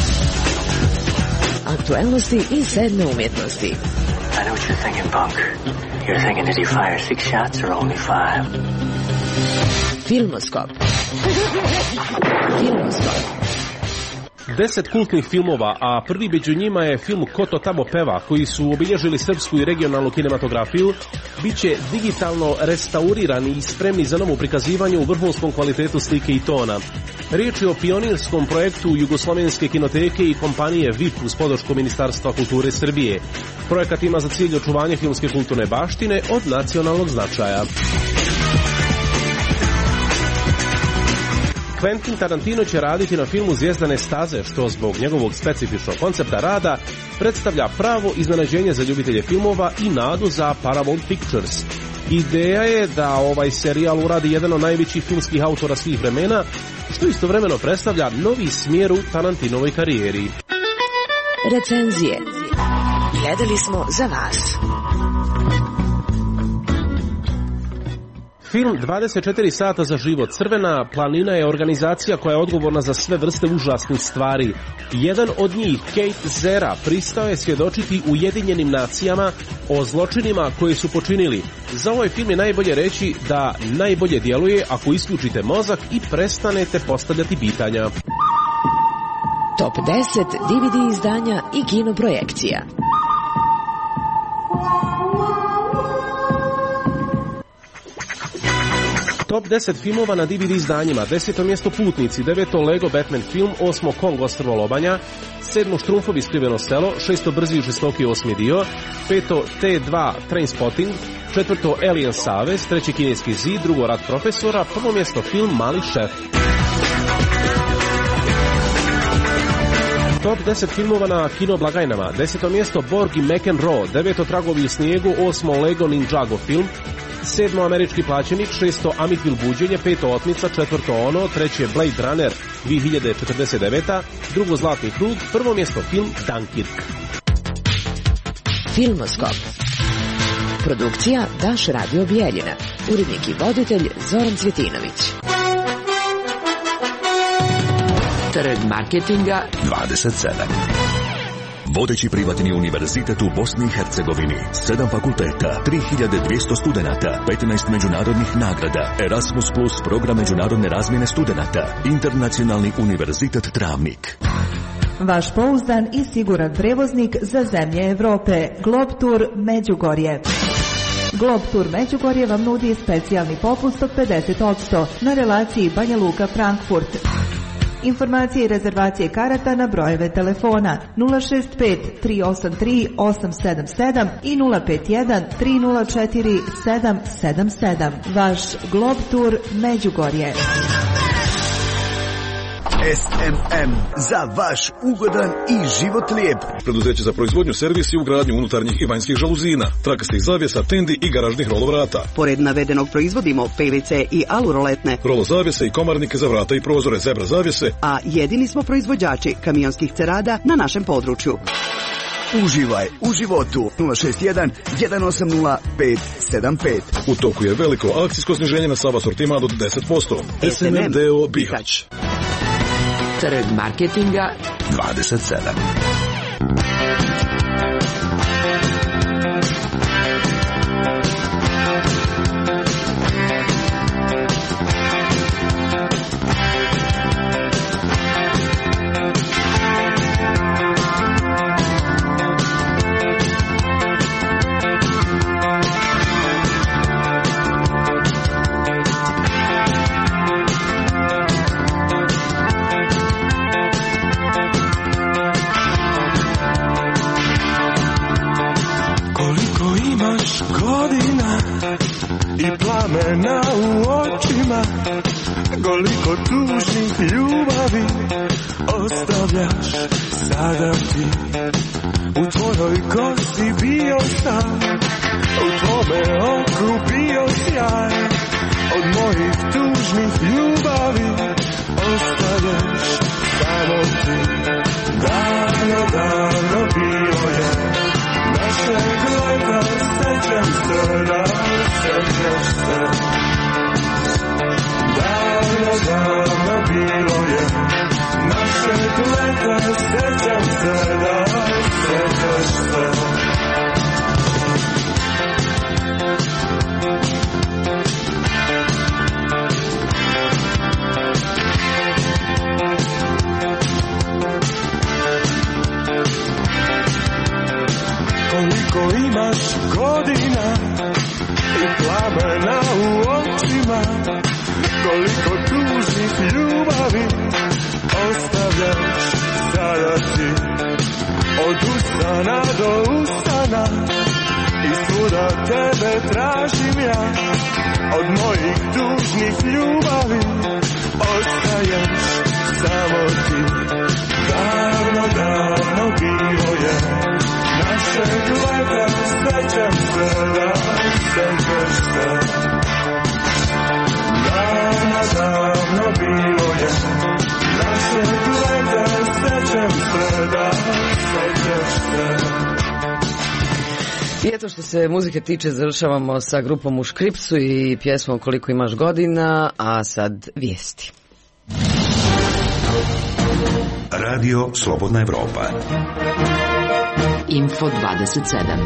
Aktualnosti i sedme umjetnosti. I know what you're thinking, punk. You're thinking, did he fire six shots or only five? Filmoskop. Filmoskop. Deset kultnih filmova, a prvi među njima je film Ko to tamo peva, koji su obilježili srpsku i regionalnu kinematografiju, bit će digitalno restaurirani i spremni za novo prikazivanje u vrhunskom kvalitetu slike i tona. Riječ je o pionirskom projektu Jugoslovenske kinoteke i kompanije V I P uz podršku Ministarstva kulture Srbije. Projekat ima za cilj očuvanje filmske kulturne baštine od nacionalnog značaja. Quentin Tarantino će raditi na filmu Zvijezdane staze, što zbog njegovog specifičnog koncepta rada predstavlja pravo iznenađenje za ljubitelje filmova i nadu za Paramount Pictures. Ideja je da ovaj serijal uradi jedan od najvećih filmskih autora svih vremena, što istovremeno predstavlja novi smjer u Tarantinovoj karijeri. Recenzije. Gledali smo za vas. Film dvadeset četiri sata za život. Crvena planina je organizacija koja je odgovorna za sve vrste užasnih stvari. Jedan od njih, Kate Zera, pristao je svjedočiti Ujedinjenim nacijama o zločinima koje su počinili. Za ovaj film je najbolje reći da najbolje djeluje ako isključite mozak i prestanete postavljati pitanja. Top deset D V D izdanja i kinoprojekcija. Top deset filmova na D V D izdanjima. Deseto mjesto Putnici, deveto Lego Batman film, osmo Kong ostrvo lobanja, sedmo Štrumfovi skriveno selo, šesto Brzi i žestoki osmi dio, peto T dva Trainspotting, četvrto Alien Savez, treći Kineski zid, drugo Rat profesora, prvo mjesto film Mali šef. Top deset filmova na kino blagajnama. Deseto mjesto Borg i McEnroe, deveto Tragovi u snijegu, osmo Lego Ninjago film, sedmo Američki plaćenik, šesto Amityville buđenje, peto Otmica, četvrto Ono, treće Blade Runner dvije hiljade četrdeset deveta, drugo Zlatni krug, prvo mjesto film Dunkirk. Filmoskop. Produkcija Daš Radio Bijeljina. Urednik i voditelj Zoran Cvjetinović. Trg marketinga dvadeset sedam. Vodeći privatni univerzitet u Bosni i Hercegovini, sedam fakulteta, tri hiljade dvjesto studenata, petnaest međunarodnih nagrada, Erasmus plus program međunarodne razmjene studenata, Internacionalni univerzitet Travnik. Vaš pouzdan i siguran prevoznik za zemlje Evrope, Globtour Međugorje. Globtour Međugorje vam nudi specijalni popust od pedeset posto na relaciji Banja Luka-Frankfurt. Informacije i rezervacije karata na brojeve telefona nula šest pet tri osam tri osam sedam sedam i nula pet jedan tri nula četiri sedam sedam sedam. Vaš Globtour Međugorje. S M M za vaš ugodan i život lijep. Preduzeće za proizvodnju, servis i ugradnju unutarnjih i vanjskih žaluzina, trakastih zavjesa, tendi i garažnih rolovrata. Pored navedenog proizvodimo P V C i aluroletne, rolo zavjese i komarnike za vrata i prozore, zebra zavjese, a jedini smo proizvođači kamionskih cerada na našem području. Uživaj u životu. Nula šest jedan jedan osam nula pet sedam pet. U toku je veliko akcijsko sniženje na sav asortiman od deset posto. S M M D O Bihać. Trg marketinga dvadeset sedam. i plamena u očima, koliko tužnih ljubavi ostavljaš sada ti. U tvojoj kosti bio sam, u tvome oku bio sjaj, od mojih tužnih ljubavi ostavljaš samo ti. Davno, davno bilo je našeg leta, sećam se, da sećaš se. Davno, davno bilo je našeg leta, sećam se, da sećaš se. Koliko imaš godina i plamena u očima, koliko tužnih ljubavi ostavljaš sada ti. Od usana do usana i svuda tebe tražim ja, od mojih tužnih ljubavi ostaješ samo ti. Davno, davno bilo je našeg leta, sećam se, da sećaš se. Davno, davno bilo je našeg leta, sećam se, da sećaš se. I eto što se muzike tiče, završavamo sa grupom u Škripcu i pjesmom Koliko imaš godina, a sad vijesti. Radio Slobodna Evropa. Info dvadeset sedam.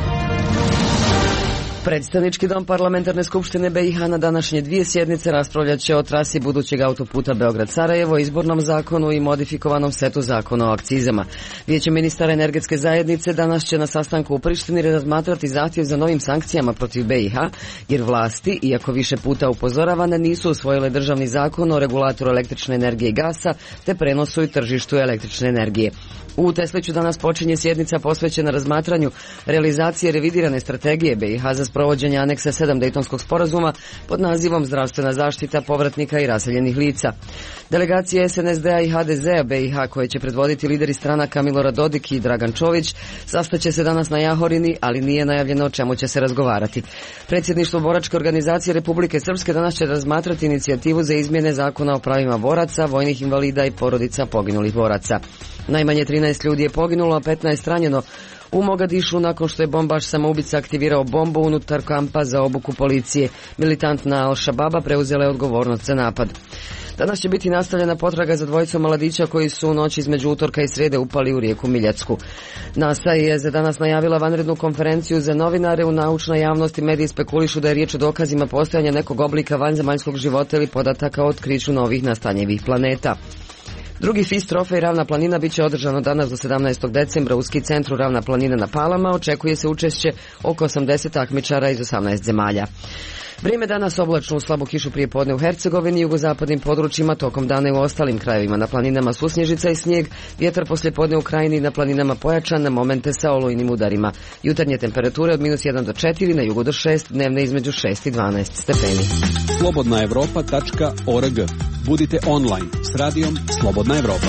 Predstavnički dom Parlamentarne skupštine B i H na današnje dvije sjednice raspravljat će o trasi budućeg autoputa Beograd-Sarajevo, izbornom zakonu i modifikovanom setu zakona o akcizama. Vijeće ministara energetske zajednice danas će na sastanku u Prištini razmatrati zahtjev za novim sankcijama protiv B i H, jer vlasti, iako više puta upozoravane, nisu usvojile državni zakon o regulatoru električne energije i gasa te prenosu i tržištu električne energije. U Tesliću danas počinje sjednica posvećena razmatranju realizacije revidirane strategije B i H za sprovođenje aneksa sedam Dejtonskog sporazuma pod nazivom Zdravstvena zaštita povratnika i raseljenih lica. Delegacije S N S D-a i H D Z-a B i H, koje će predvoditi lideri stranaka Milorad Dodik i Dragan Čović, sastaće se danas na Jahorini, ali nije najavljeno o čemu će se razgovarati. Predsjedništvo boračke organizacije Republike Srpske danas će razmatrati inicijativu za izmjene zakona o pravima boraca, vojnih invalida i porodica poginulih boraca. Najmanje trinaest ljudi je poginulo, a petnaest ranjeno u Mogadišu nakon što je bombaš samoubica aktivirao bombu unutar kampa za obuku policije. Militantna Al-Shababa preuzela je odgovornost za napad. Danas će biti nastavljena potraga za dvojicom mladića koji su u noći između utorka i srijede upali u rijeku Miljacku. NASA je za danas najavila vanrednu konferenciju za novinare. U naučnoj javnosti mediji spekulišu da je riječ o dokazima postojanja nekog oblika vanzemaljskog života ili podataka o otkriću novih nastanjivih planeta. Drugi F I S trofej Ravna planina bit će održano danas do sedamnaestog decembra u ski centru Ravna planina na Palama. Očekuje se učešće oko osamdeset takmičara iz osamnaest zemalja. Vrijeme danas oblačno, u slabu kišu prije podne u Hercegovini i jugozapadnim područjima, tokom dana i u ostalim krajevima. Na planinama susnježica i snijeg, vjetar poslije podne u krajini i na planinama pojačan, na momente sa olujnim udarima. Jutarnje temperature od minus jedan do četiri, na jugu do šest, dnevne između šest i dvanaest stepeni. slobodna evropa tačka org. Budite online s radijom Slobodna Evropa.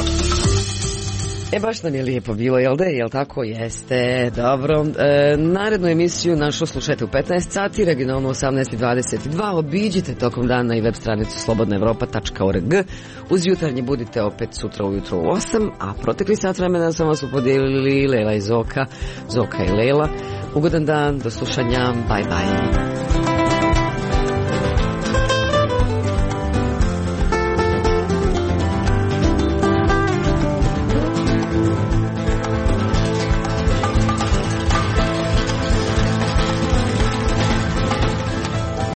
E, baš nam je lijepo bilo, jel da? Jel tako? Jeste. Dobro. E, narednu emisiju našu slušajte u petnaest sati, regionalno osamnaest i dvadeset dva. Obiđite tokom dana i web stranicu slobodna evropa tačka org. Uz jutarnje budite opet sutra ujutro u osam, a protekli sat vremena sam vas upodijelili Lela i Zoka, Zoka i Lela. Ugodan dan, do slušanja, bye bye.